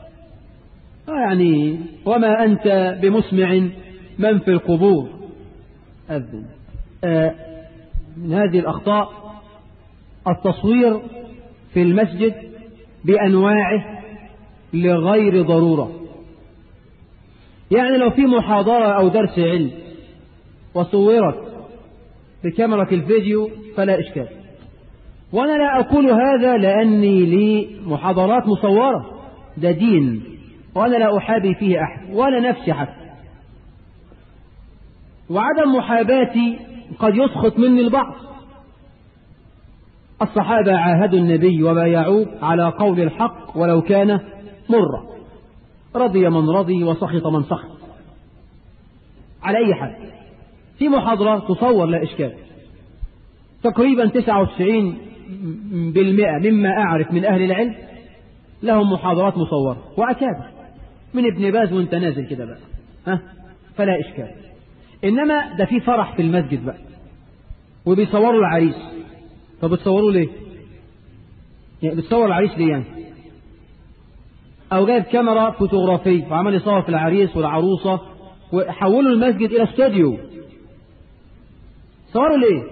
يعني وما أنت بمسمع من في القبور أذن. من هذه الأخطاء التصوير في المسجد بأنواعه لغير ضرورة. يعني لو في محاضرة أو درس علم وصورت بكاميرا الفيديو فلا إشكال، وأنا لا أقول هذا لأني لي محاضرات مصورة، ده دين وأنا لا أحابي فيه أحد ولا نفسي حتى، وعدم محاباتي قد يسخط مني البعض. الصحابة عاهدوا النبي وبايعوه على قول الحق ولو كان مرة، رضي من رضي وسخط من سخط. على أي حال في محاضرة تصور لا إشكال، تقريبا 99% مما أعرف من أهل العلم لهم محاضرات مصورة، وأكابر من ابن باز وانت نازل كده بقى، فلا إشكال. إنما ده في فرح في المسجد بقى وبيصوروا العريس، طب بتصوروا ليه؟ يعني بتصور العريس ليه يعني؟ أو جايب كاميرا فوتوغرافية وعمل يصور في العريس والعروسة وحولوا المسجد إلى استوديو، صوروا ليه؟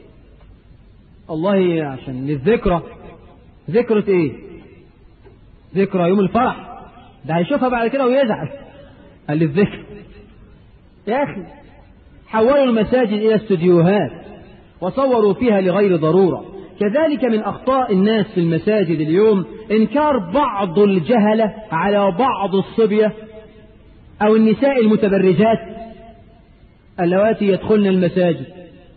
الله عشان للذكرى. ذكرى ايه؟ ذكرى يوم الفرح، ده هيشوفها بعد كده ويزعل، قال للذكر. يا أخي حولوا المساجد إلى استوديوهات وصوروا فيها لغير ضرورة. كذلك من أخطاء الناس في المساجد اليوم إنكار بعض الجهلة على بعض الصبية أو النساء المتبرجات اللواتي يدخلن المساجد.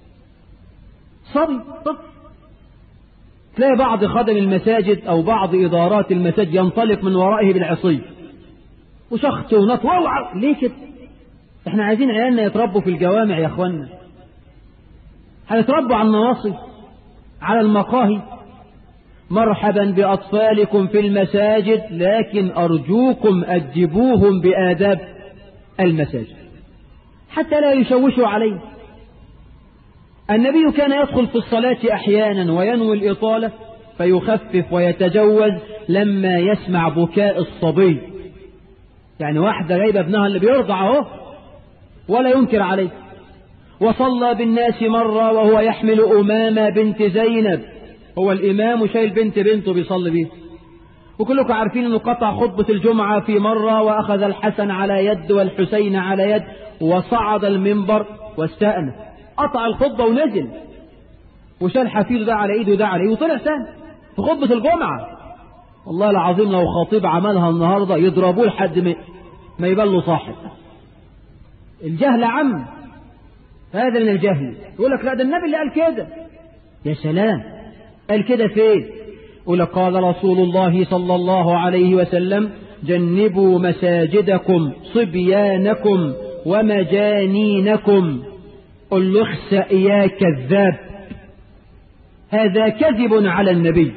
صبي تلاقي بعض خادم المساجد أو بعض إدارات المساجد ينطلق من ورائه بالعصي وشخط ونط ليه كده؟ احنا عايزين عيالنا يتربوا في الجوامع يا اخوانا، هيتربوا على النواصي، على المقاهي. مرحبا بأطفالكم في المساجد، لكن أرجوكم أدبوهم بآداب المساجد حتى لا يشوشوا عليه. النبي كان يدخل في الصلاة أحيانا وينوي الإطالة فيخفف ويتجوز لما يسمع بكاء الصبي، يعني واحدة جايبة ابنها اللي بيرضع اهو ولا ينكر عليه. وصلى بالناس مرة وهو يحمل أمامة بنت زينب، هو الإمام وشايل بنته بيصلي بيه، وكلكم عارفين أنه قطع خطبة الجمعة في مرة وأخذ الحسن على يد والحسين على يد وصعد المنبر واستأنف، قطع الخطبة ونزل وشال حفيده ده على إيده وده على إيده وطلع ثاني في خطبة الجمعة. والله العظيم لو خطيب عملها النهاردة يضربوه لحد ما يبان له صاحب. الجهل عم، هذا من الجهل. يقول لك لا ده النبي اللي قال كده. يا سلام، قال كده فين؟ يقول لك قال رسول الله صلى الله عليه وسلم جنبوا مساجدكم صبيانكم ومجانينكم. قل له اخسأ يا كذاب، هذا كذب على النبي،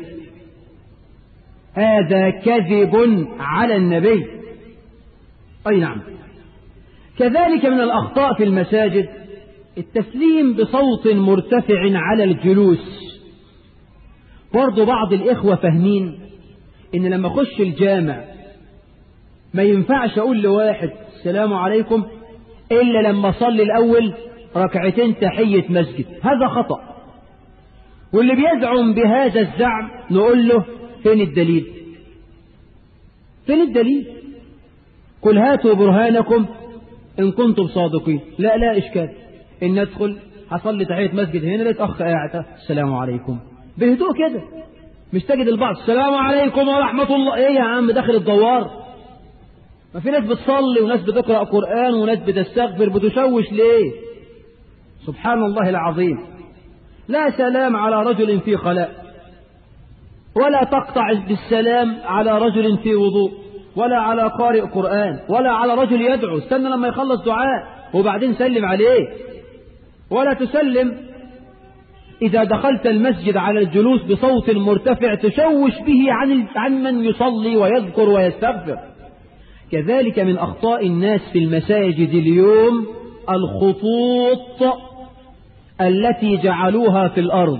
هذا كذب على النبي. أي نعم. كذلك من الأخطاء في المساجد التسليم بصوت مرتفع على الجلوس. برضو بعض الإخوة فاهمين إن لما أخش الجامع ما ينفعش أقول لواحد السلام عليكم إلا لما أصلي الأول ركعتين تحية مسجد. هذا خطأ، واللي بيزعم بهذا الزعم نقول له فين الدليل؟ فين الدليل؟ قل هاتوا برهانكم إن كنتم صادقين. لا إشكال إن ندخل هصلي تحية مسجد هنا لقيت أخ قاعد السلام عليكم بهدوء كده، مش تجد البعض السلام عليكم ورحمة الله. إيه يا عم داخل الدوار؟ ما في ناس بتصلي وناس بتقرأ قرآن وناس بتستغفر، بتشوش ليه؟ سبحان الله العظيم. لا سلام على رجل في خلاء، ولا تقطع بالسلام على رجل في وضوء، ولا على قارئ قرآن، ولا على رجل يدعو. استنى لما يخلص دعاء وبعدين سلم عليه. ولا تسلم إذا دخلت المسجد على الجلوس بصوت مرتفع تشوش به عن من يصلي ويذكر ويستغفر. كذلك من أخطاء الناس في المساجد اليوم الخطوط التي جعلوها في الأرض.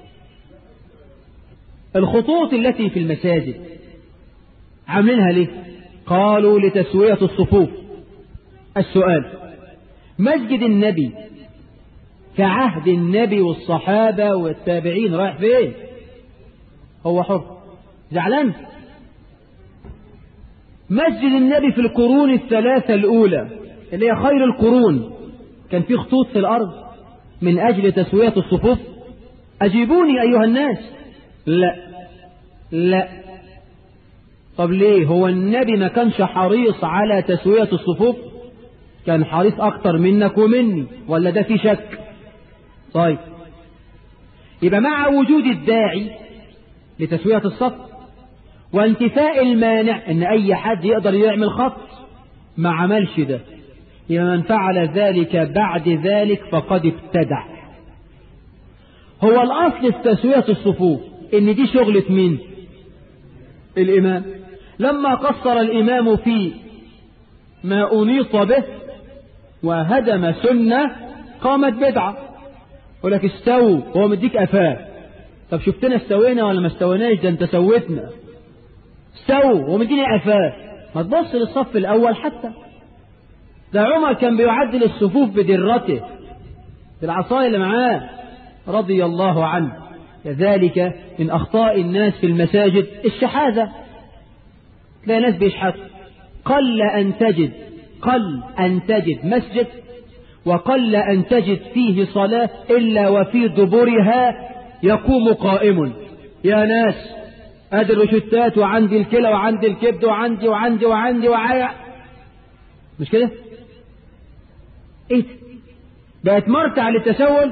الخطوط التي في المساجد عاملينها ليه؟ قالوا لتسوية الصفوف. السؤال: مسجد النبي كعهد النبي والصحابة والتابعين رايح فين؟ هو حر، زعلان. مسجد النبي في القرون الثلاثة الأولى اللي هي خير القرون كان في خطوط في الأرض من أجل تسوية الصفوف؟ أجيبوني أيها الناس. لا. طب ليه؟ هو النبي ما كانش حريص على تسوية الصفوف؟ كان حريص أكتر منك ومني، ولا ده في شك؟ طيب يبقى مع وجود الداعي لتسوية الصف وانتفاء المانع ان اي حد يقدر يعمل خط، ما عملش ده، يبقى من فعل ذلك بعد ذلك فقد ابتدع. هو الاصل في تسوية الصفوف ان دي شغلة مين؟ الامام. لما قصر الامام في ما انيط به وهدم سنة قامت بدعة. يقول لك استووا وهو مديك قفاه. طب شفتنا استوينا ولا ما استويناش؟ ده انت سويتنا. استووا وهو مديني قفاه. ما تبص للصف الاول حتى. ده عمر كان بيعدل الصفوف بدرته بالعصايه اللي معاه رضي الله عنه. كذلك من اخطاء الناس في المساجد الشحاذة. تلاقي ناس بيشحثوا. قل أن تجد مسجد وقل أن تجد فيه صلاة إلا وفي دبرها يقوم قائم. يا ناس ادي الروشتات وعندي الكلى وعندي الكبد وعندي مش كده؟ ايه بقت مرتع للتسول.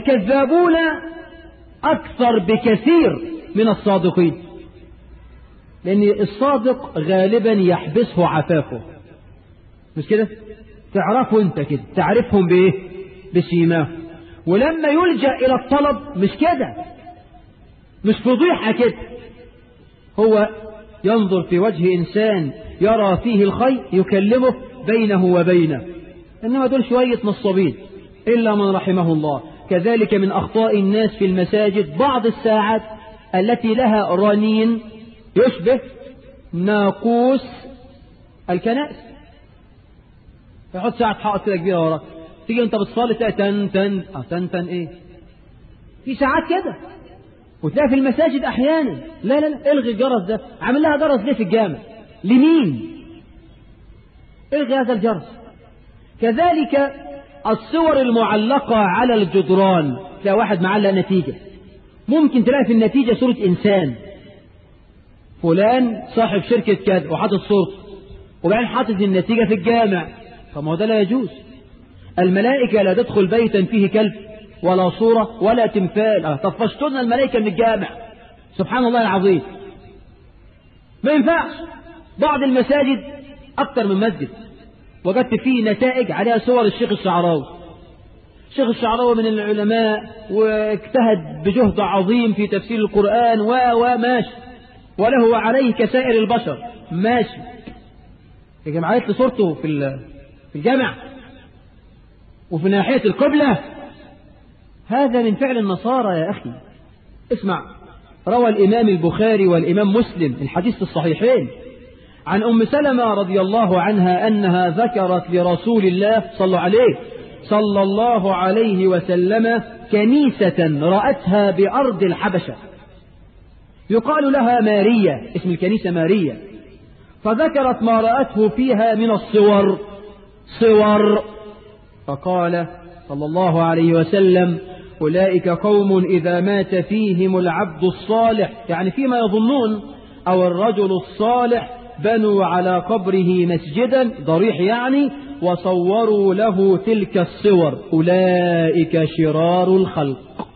والكذابون اكثر بكثير من الصادقين. لأن الصادق غالبا يحبسه عفافه، مش كده؟ تعرفه أنت كده، تعرفهم بإيه؟ بسيماه. ولما يلجأ إلى الطلب مش كده، مش فضيحة كده، هو ينظر في وجه إنسان يرى فيه الخير يكلمه بينه وبينه، إنما دول شوية نصابين إلا من رحمه الله. كذلك من أخطاء الناس في المساجد بعض الساعات التي لها رنين يشبه ناقوس الكنائس، يحط ساعة حائط كده كبيرة وراك، تيجي انت بتصلي تلاقي تن تن تن تن ايه، في ساعات كده. وتلاقي في المساجد احيانا لا لا لا الغي الجرس ده، عامل لها جرس ليه في الجامع؟ لمين؟ الغي هذا الجرس. كذلك الصور المعلقة على الجدران، تلاقي واحد معلق نتيجة، ممكن تلاقي في النتيجة صورة إنسان فلان صاحب شركة كذا وحاطط صورته، وبعدين حاطط النتيجة في الجامع. طب ما هو ده لا يجوز. الملائكة لا تدخل بيتا فيه كلب ولا صورة ولا تمثال. طب فاشترنا الملائكة من الجامع، سبحان الله العظيم، ما ينفعش. بعض المساجد أكثر من مسجد وجدت فيه نتائج عليها صور الشيخ الشعراوي. الشيخ الشعراوي من العلماء واجتهد بجهد عظيم في تفسير القرآن وماشي، وله وعليه كسائر البشر ماشي. يا جماعة صورته في الجامع وفي ناحية القبلة، هذا من فعل النصارى يا أخي. اسمع، روى الإمام البخاري والإمام مسلم الحديث في الصحيحين عن أم سلمة رضي الله عنها أنها ذكرت لرسول الله صلى الله عليه وسلم كنيسة رأتها بأرض الحبشة يقال لها مارية، اسم الكنيسة مارية، فذكرت ما رأته فيها من الصور فقال صلى الله عليه وسلم: أولئك قوم إذا مات فيهم العبد الصالح، يعني فيما يظنون، أو الرجل الصالح، بنوا على قبره مسجدا، ضريح يعني، وصوروا له تلك الصور، أولئك شرار الخلق.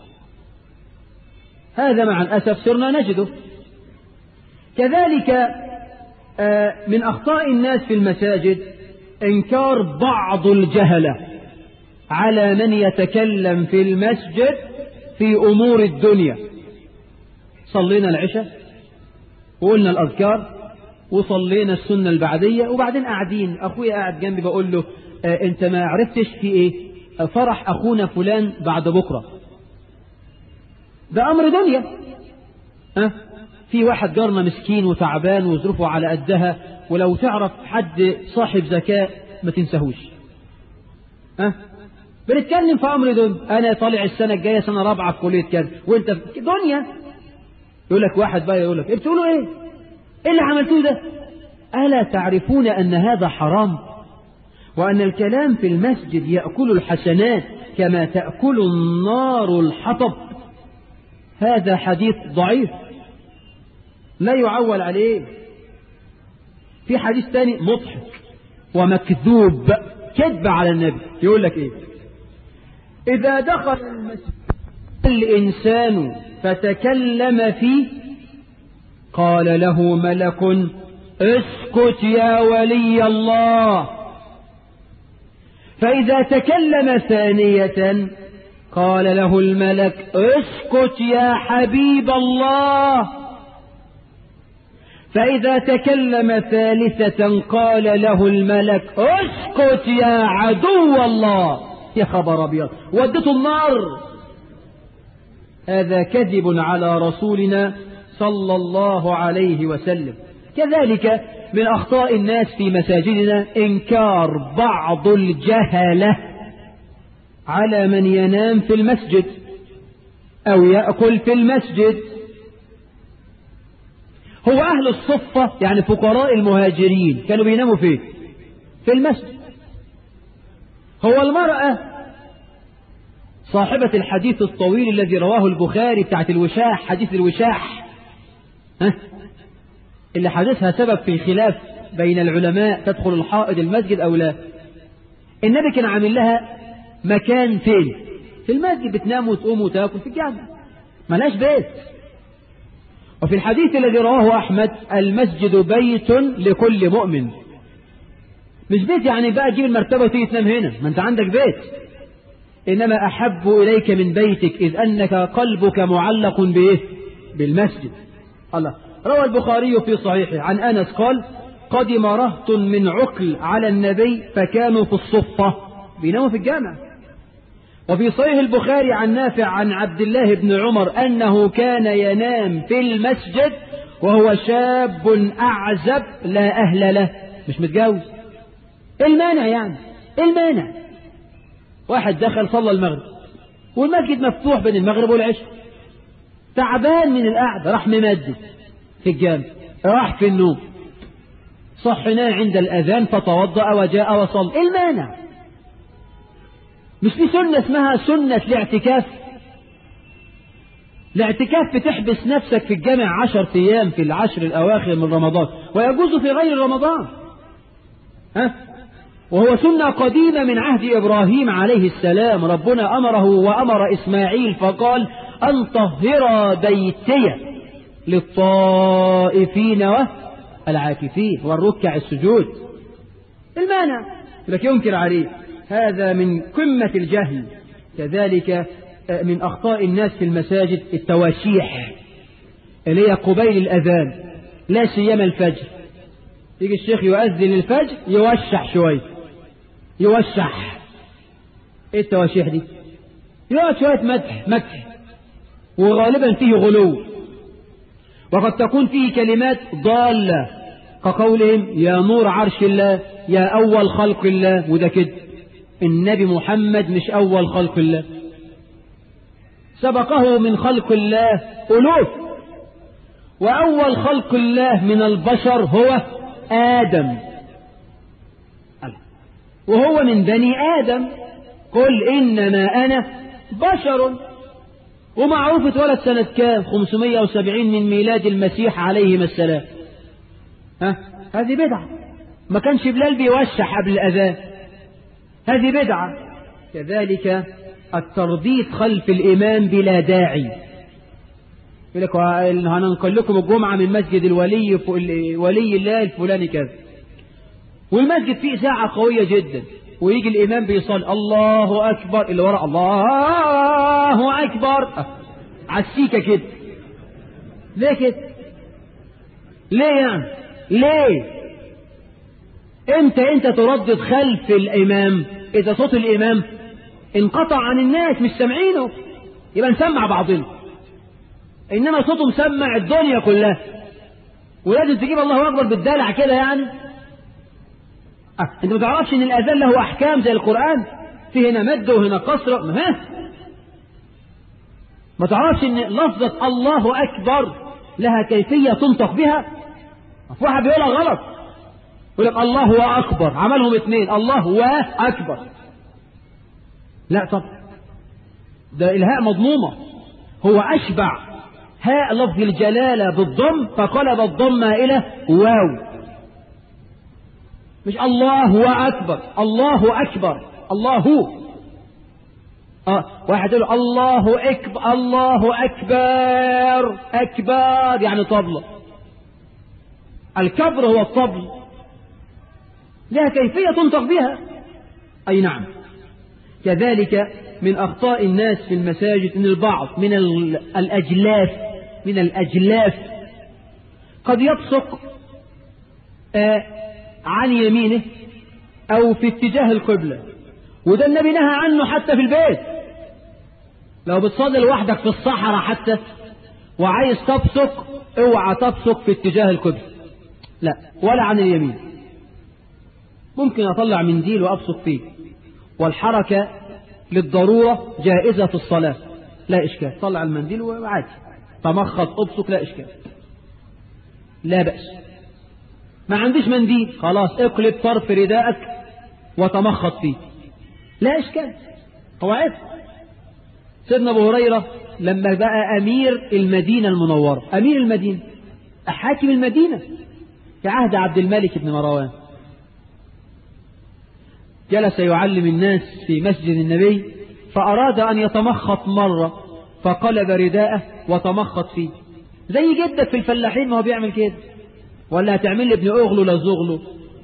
هذا مع الأسف صرنا نجده. كذلك من أخطاء الناس في المساجد إنكار بعض الجهلة على من يتكلم في المسجد في أمور الدنيا. صلينا العشاء وقلنا الأذكار وصلينا السنة البعدية، وبعدين قاعدين، أخويا قاعد جنبي بقول له أنت ما عرفتش في إيه فرح أخونا فلان بعد بكرة، ده أمر دنيا. في واحد جارنا مسكين وتعبان وظروفه على قدها، ولو تعرف حد صاحب ذكاء ما تنساهوش. بنتكلم في أمر دنيا، أنا طالع السنة الجاية سنة رابعة في كلية كذا، وأنت في دنيا. يقول لك واحد بقى يقول لك بتقولوا إيه اللي عملتوه ده؟ ألا تعرفون أن هذا حرام، وأن الكلام في المسجد يأكل الحسنات كما تأكل النار الحطب؟ هذا حديث ضعيف لا يعول عليه. في حديث ثاني مضحك ومكذوب، كذب على النبي، يقول لك إيه؟ إذا دخل المسجد الإنسان فتكلم فيه قال له ملك: اسكت يا ولي الله. فإذا تكلم ثانية قال له الملك: اسكت يا حبيب الله. فإذا تكلم ثالثة قال له الملك: اسكت يا عدو الله. يا خبر أبيض، ودته النار. هذا كذب على رسولنا صلى الله عليه وسلم. كذلك من أخطاء الناس في مساجدنا إنكار بعض الجهلة على من ينام في المسجد أو يأكل في المسجد. هو أهل الصفة يعني فقراء المهاجرين كانوا بيناموا فيه في المسجد. هو المرأة صاحبة الحديث الطويل الذي رواه البخاري بتاعت الوشاح، حديث الوشاح، اللي حدثها سبب في خلاف بين العلماء تدخل الحائض المسجد أو لا. النبي كان عامل لها مكان فين؟ في المسجد، بتنام وتقوم وتاكل في الجامع، ملاش بيت. وفي الحديث الذي رواه أحمد المسجد بيت لكل مؤمن. مش بيت يعني بقى تجيب المرتبة وتيجي تنام هنا، ما أنت عندك بيت. إنما أحب إليك من بيتك إذ أنك قلبك معلق بإيه؟ بالمسجد. الله. روى البخاري في صحيحه عن أنس قال قدم رهط من عقل على النبي فكانوا في الصفة بيناموا في الجامع. وفي صحيح البخاري عن نافع عن عبد الله بن عمر أنه كان ينام في المسجد وهو شاب أعزب لا أهل له، مش متجوز. المانع يعني المانع واحد دخل صلى المغرب والمسجد مفتوح بين المغرب والعشاء، تعبان من القعدة راح ممدد في الجامع، راح في النوم، صحناه عند الأذان فتوضأ وجاء وصل. المانع مش في سنة اسمها سنة الاعتكاف. الاعتكاف بتحبس نفسك في الجامع 10 أيام في العشر الأواخر من رمضان، ويجوز في غير رمضان. وهو سنة قديمة من عهد إبراهيم عليه السلام. ربنا أمره وأمر إسماعيل فقال أن طهر بيتي للطائفين والعاكفين والركع السجود. المانع لك ينكر عليه، هذا من قمة الجهل. كذلك من أخطاء الناس في المساجد التواشيح اللي هي قبيل الأذان، لا سيما الفجر. يجي الشيخ يؤذن الفجر يوشح شوية، يوشح. ايه التواشيح دي؟ يقعد شوية مدح وغالبا فيه غلو، وقد تكون فيه كلمات ضالة كقولهم يا نور عرش الله، يا أول خلق الله. وده كده النبي محمد مش أول خلق الله، سبقه من خلق الله ألوف، وأول خلق الله من البشر هو آدم، وهو من بني آدم. قل إنما أنا بشر. ومعروف اتولد سنة كام؟ 570 من ميلاد المسيح عليهما السلام. هذه بدعة. ما كانش بلال بيوشح قبل الأذان، هذه بدعة. كذلك الترديد خلف الإمام بلا داعي. يقول لك هننقل لكم الجمعة من مسجد ولي الله الفلاني كذا، والمسجد فيه ساعة قوية جدا، ويجي الإمام بيصلي الله أكبر، اللي وراء الله أكبر عالسيكة كده. ليه كده؟ ليه يعني؟ ليه؟ انت تردد خلف الإمام إذا صوت الإمام انقطع عن الناس مش سامعينه، يبقى نسمع بعضنا. إنما صوته مسمع الدنيا كلها، ولازم تجيب الله أكبر بالدلع كده يعني. انت ما تعرفش ان الأذان له أحكام زي القرآن، في هنا مد وهنا قصر. ما تعرفش ان لفظة الله أكبر لها كيفية تنطق بها. واحد بيقولها غلط، يقول لك الله أكبر، عملهم اثنين، الله وأكبر. لا طب ده الهاء مضمومة، هو أشبع هاء لفظ الجلالة بالضم فقلب الضمة إلى واو، مش الله أكبر. الله أكبر الله واحد يقول الله أكبر، الله أكبر، أكبر يعني طبلة. الكبر هو الطبل، لها كيفية تنطق بها. أي نعم. كذلك من أخطاء الناس في المساجد أن البعض من الأجلاف قد يبصق عن يمينه أو في اتجاه القبلة، وده النبي نهى عنه حتى في البيت. لو بتصلي لوحدك في الصحراء حتى وعايز تبصق، اوعى تبصق في اتجاه القبلة، لا، ولا عن اليمين. ممكن أطلع منديل وأبصق فيه، والحركة للضرورة جائزة في الصلاة، لا إشكال. طلع المنديل وعادي تمخط أبصق، لا إشكال، لا بأس. ما عنديش منديل، خلاص اقلب طرف رداءك وتمخط فيه، لا إشكال. هو عارف سيدنا أبو هريرة لما بقى أمير المدينة المنورة، أمير المدينة حاكم المدينة في عهد عبد الملك بن مروان، جلس يعلم الناس في مسجد النبي، فأراد أن يتمخط مرة فقلب رداءه وتمخط فيه. زي جدك في الفلاحين ما هو بيعمل كده. ولا هتعمل لي ابن أغله لا زغله؟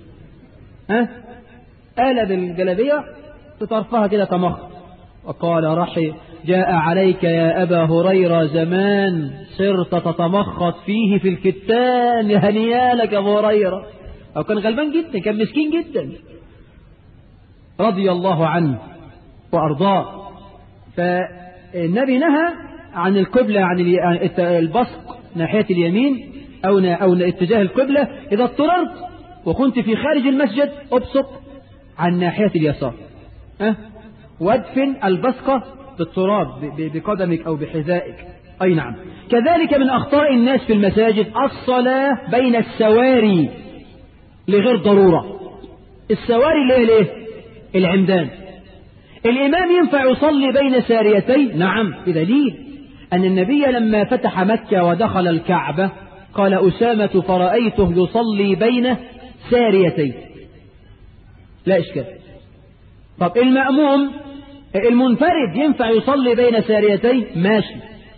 قلب الجلابية تطرفها كده كمخ وقال رحي جاء عليك يا أبا هريرة زمان صرت تتمخط فيه في الكتان، يا هنيالك يا أبو هريرة. أو كان غلبان جدا، كان مسكين جدا رضي الله عنه وأرضاه. فالنبي نهى عن القبلة، عن البصق ناحية اليمين أو اتجاه القبلة. إذا اضطررت وكنت في خارج المسجد ابصق عن ناحية اليسار، وادفن البصقة بالتراب بقدمك أو بحذائك. أي نعم. كذلك من أخطاء الناس في المساجد الصلاة بين السواري لغير ضرورة. السواري اللي هي ليه؟ العمدان. الإمام ينفع يصلي بين ساريتين؟ نعم، بدليل أن النبي لما فتح مكة ودخل الكعبة قال أسامة فرأيته يصلي بين ساريتين، لا إشكال. طب المأموم المنفرد ينفع يصلي بين ساريتين؟ ماشي.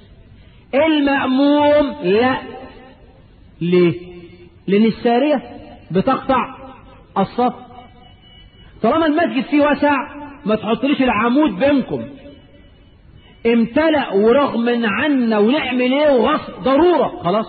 المأموم لا. ليه؟ لأن السارية بتقطع الصف. طالما المسجد فيه واسع ما تحطليش العمود بينكم، امتلأ ورغم عنا ونعمل ايه وغصب ضرورة، خلاص.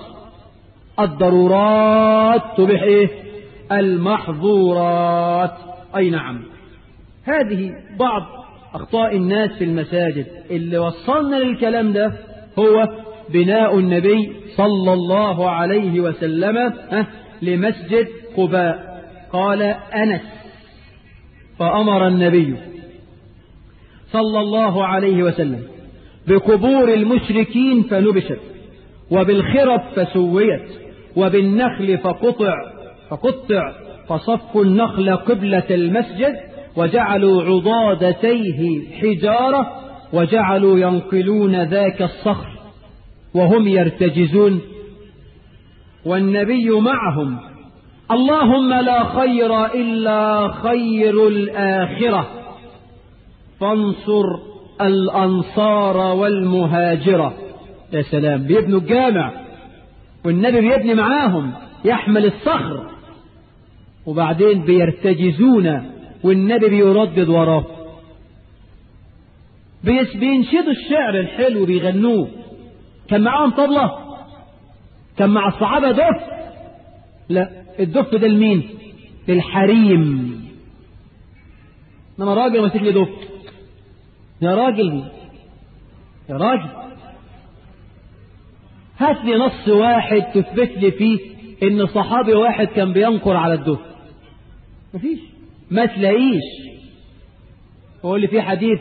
الضرورات تبيح ايه؟ المحظورات. اي نعم. هذه بعض اخطاء الناس في المساجد. اللي وصلنا للكلام ده هو بناء النبي صلى الله عليه وسلم لمسجد قباء. قال أنس فأمر النبي صلى الله عليه وسلم بقبور المشركين فنبشت، وبالخرب فسويت، وبالنخل فقطع فصفوا النخل قبلة المسجد، وجعلوا عضادتيه حجارة، وجعلوا ينقلون ذاك الصخر وهم يرتجزون والنبي معهم. اللهم لا خير إلا خير الآخرة، فانصر الأنصار والمهاجرة. يا سلام، بيبنوا الجامع والنبي بيبني معاهم، يحمل الصخر، وبعدين بيرتجزون والنبي بيردد وراه. بينشدوا الشعر الحلو بيغنوه. كان معاهم طبلة؟ كان مع الصحابة دف؟ لا، الدف ده لمين؟ للحريم. انما راجل ماسك لي دف، يا راجل يا راجل هات لي نص واحد تثبت لي فيه ان صحابي واحد كان بينقر على الدف. مفيش، ما تلاقيش. هو اللي فيه حديث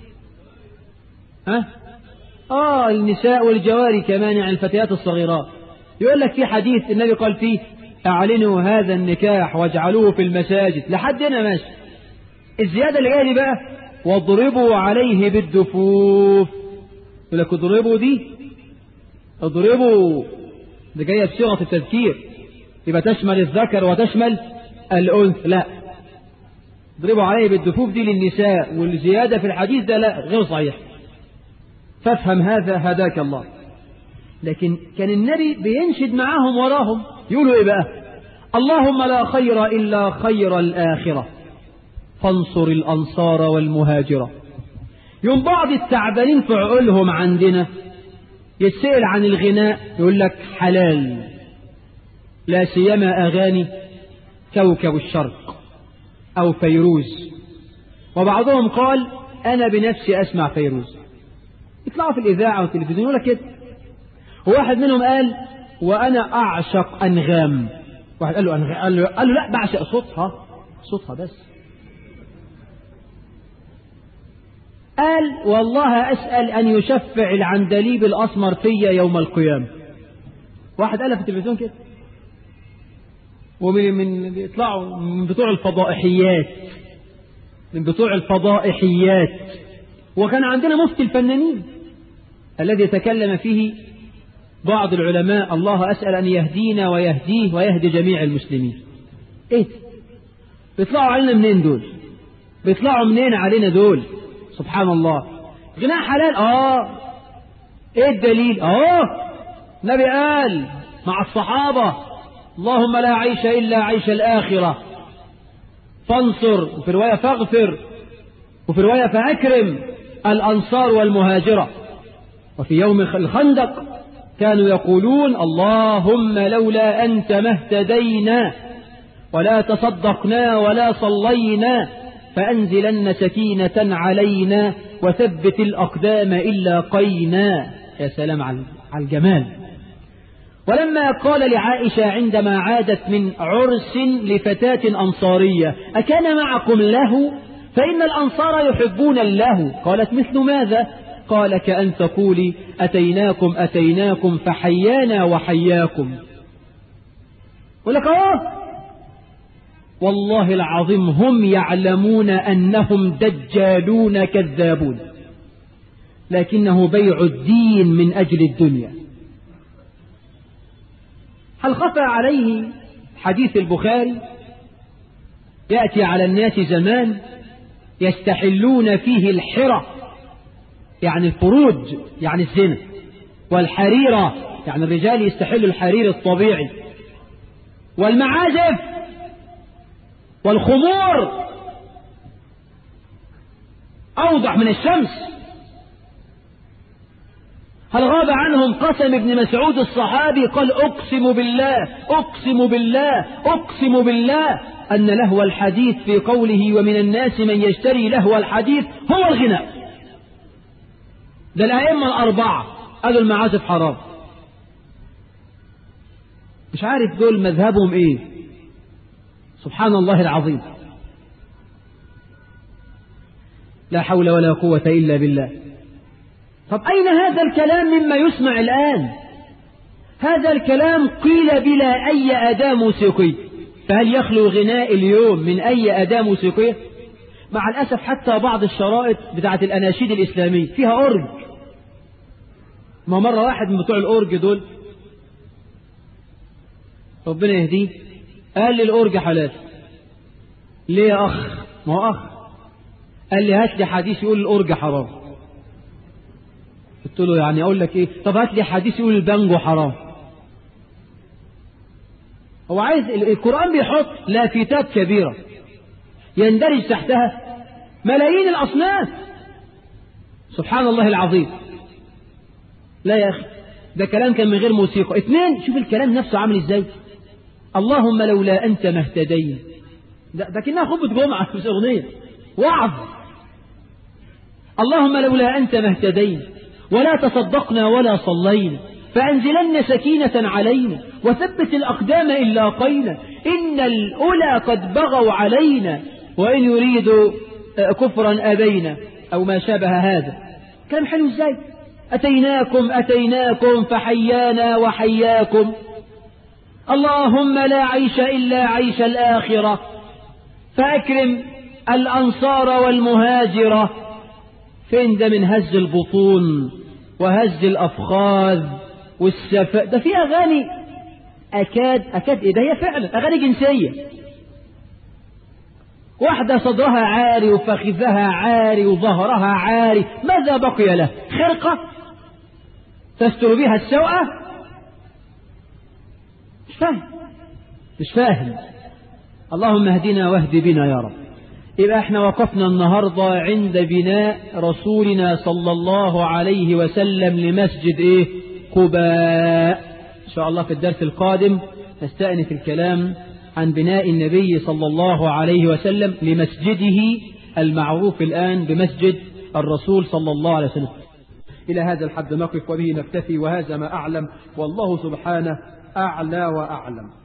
النساء والجواري كمانع الفتيات الصغيرات. يقول لك في حديث النبي قال فيه اعلنوا هذا النكاح واجعلوه في المساجد، لحد هنا ماشي. الزيادة اللي جايه دي بقى واضربوا عليه بالدفوف. يقول لك اضربوا دي، اضربوا دي جايه بصيغه التذكير، يبقى تشمل الذكر وتشمل الانثى. لا، اضربوا عليه بالدفوف دي للنساء، والزياده في الحديث ده لا، غير صحيح. فافهم هذا هداك الله. لكن كان النبي بينشد معاهم وراهم، يقولوا ايه بقى؟ اللهم لا خير الا خير الاخره، فانصر الانصار والمهاجره. يوم بعض التعبانين في عقولهم عندنا يتسأل عن الغناء يقول لك حلال، لا سيما أغاني كوكب الشرق أو فيروز. وبعضهم قال أنا بنفسي أسمع فيروز. يطلعوا في الإذاعة والتلفزيون يقول لك كده. وواحد منهم قال وأنا أعشق أنغام. واحد قال له أنغام، قال له لا، بعشق صوتها بس. قال والله أسأل أن يشفع العندليب الأسمر فيا يوم القيامة. واحد قالها في التلفزيون كده. ومن بيطلعوا من بتوع الفضائحيات. وكان عندنا مفتي الفنانين الذي تكلم فيه بعض العلماء الله أسأل أن يهدينا ويهديه ويهدي جميع المسلمين. ايه بيطلعوا علينا منين دول؟ بيطلعوا منين علينا دول؟ سبحان الله. غناء حلال؟ ايه الدليل؟ النبي قال مع الصحابة اللهم لا عيش إلا عيش الآخرة فانصر، وفي رواية فاغفر، وفي رواية فأكرم الأنصار والمهاجرة. وفي يوم الخندق كانوا يقولون اللهم لولا أنت ما اهتدينا ولا تصدقنا ولا صلينا فأنزلن سكينة علينا وثبت الأقدام إن لاقينا. يا سلام على الجمال. ولما قال لعائشة عندما عادت من عرس لفتاة أنصارية أكان معكم له؟ فإن الأنصار يحبون الله. قالت مثل ماذا؟ قال كأن تقولي أتيناكم أتيناكم فحيانا وحياكم. ولك والله العظيم هم يعلمون أنهم دجالون كذابون، لكنه بيع الدين من أجل الدنيا. هل خفى عليه حديث البخاري يأتي على الناس زمان يستحلون فيه الحرة يعني الفروج يعني الزنا، والحريرة يعني الرجال يستحلوا الحرير الطبيعي، والمعازف والخمور أوضح من الشمس. هل غاب عنهم قسم ابن مسعود الصحابي قال أقسم بالله أقسم بالله أقسم بالله أن لهو الحديث في قوله ومن الناس من يشتري لهو الحديث هو الغناء. ده الأئمة الأربعة قالوا المعازف حرام. مش عارف دول مذهبهم ايه. سبحان الله العظيم، لا حول ولا قوة إلا بالله. طب أين هذا الكلام مما يسمع الآن؟ هذا الكلام قيل بلا أي أداة موسيقية، فهل يخلو الغناء اليوم من أي أداة موسيقية؟ مع الأسف حتى بعض الشرائط بتاعت الأناشيد الإسلامية فيها أورج. ما مرة واحد من بتوع الأورج دول ربنا يهديه قال لي الأورج حلال. ليه يا أخ؟ ما هو أخ. قال لي هات لي حديث يقول الأورج حرام. قلت له يعني أقول لك إيه؟ طب هات لي حديث يقول البانجو حرام. هو عايز القرآن بيحط لافتات كبيرة يندرج تحتها ملايين الأصناف. سبحان الله العظيم. لا يا أخي، ده كلام كان من غير موسيقى. اثنين، شوف الكلام نفسه عامل ازاي. اللهم لولا أنت ما اهتدينا. ده كأنها خطبة جمعة مش أغنية، وعظ. اللهم لولا أنت ما اهتدينا ولا تصدقنا ولا صلينا فأنزلن سكينة علينا وثبت الأقدام إن لاقينا إن الأولى قد بغوا علينا وإن يريدوا كفرا أبينا أو ما شابه هذا. كلام حلو ازاي. أتيناكم أتيناكم فحيانا وحياكم. اللهم لا عيش إلا عيش الآخرة فأكرم الأنصار والمهاجرة. فين ده من هز البطون وهز الأفخاذ والسفاء؟ ده في أغاني أكاد إيه ده، هي فعلا أغاني جنسية. واحدة صدرها عاري وفخذها عاري وظهرها عاري، ماذا بقي له؟ خرقة تستر بها السوءة؟ مش فاهم. اللهم اهدنا واهد بنا يا رب. يبقى احنا وقفنا النهاردة عند بناء رسولنا صلى الله عليه وسلم لمسجد قباء. ان شاء الله في الدرس القادم نستأنف الكلام عن بناء النبي صلى الله عليه وسلم لمسجده المعروف الآن بمسجد الرسول صلى الله عليه وسلم. إلى هذا الحد نقف وبه نكتفي، وهذا ما أعلم، والله سبحانه أعلى وأعلم.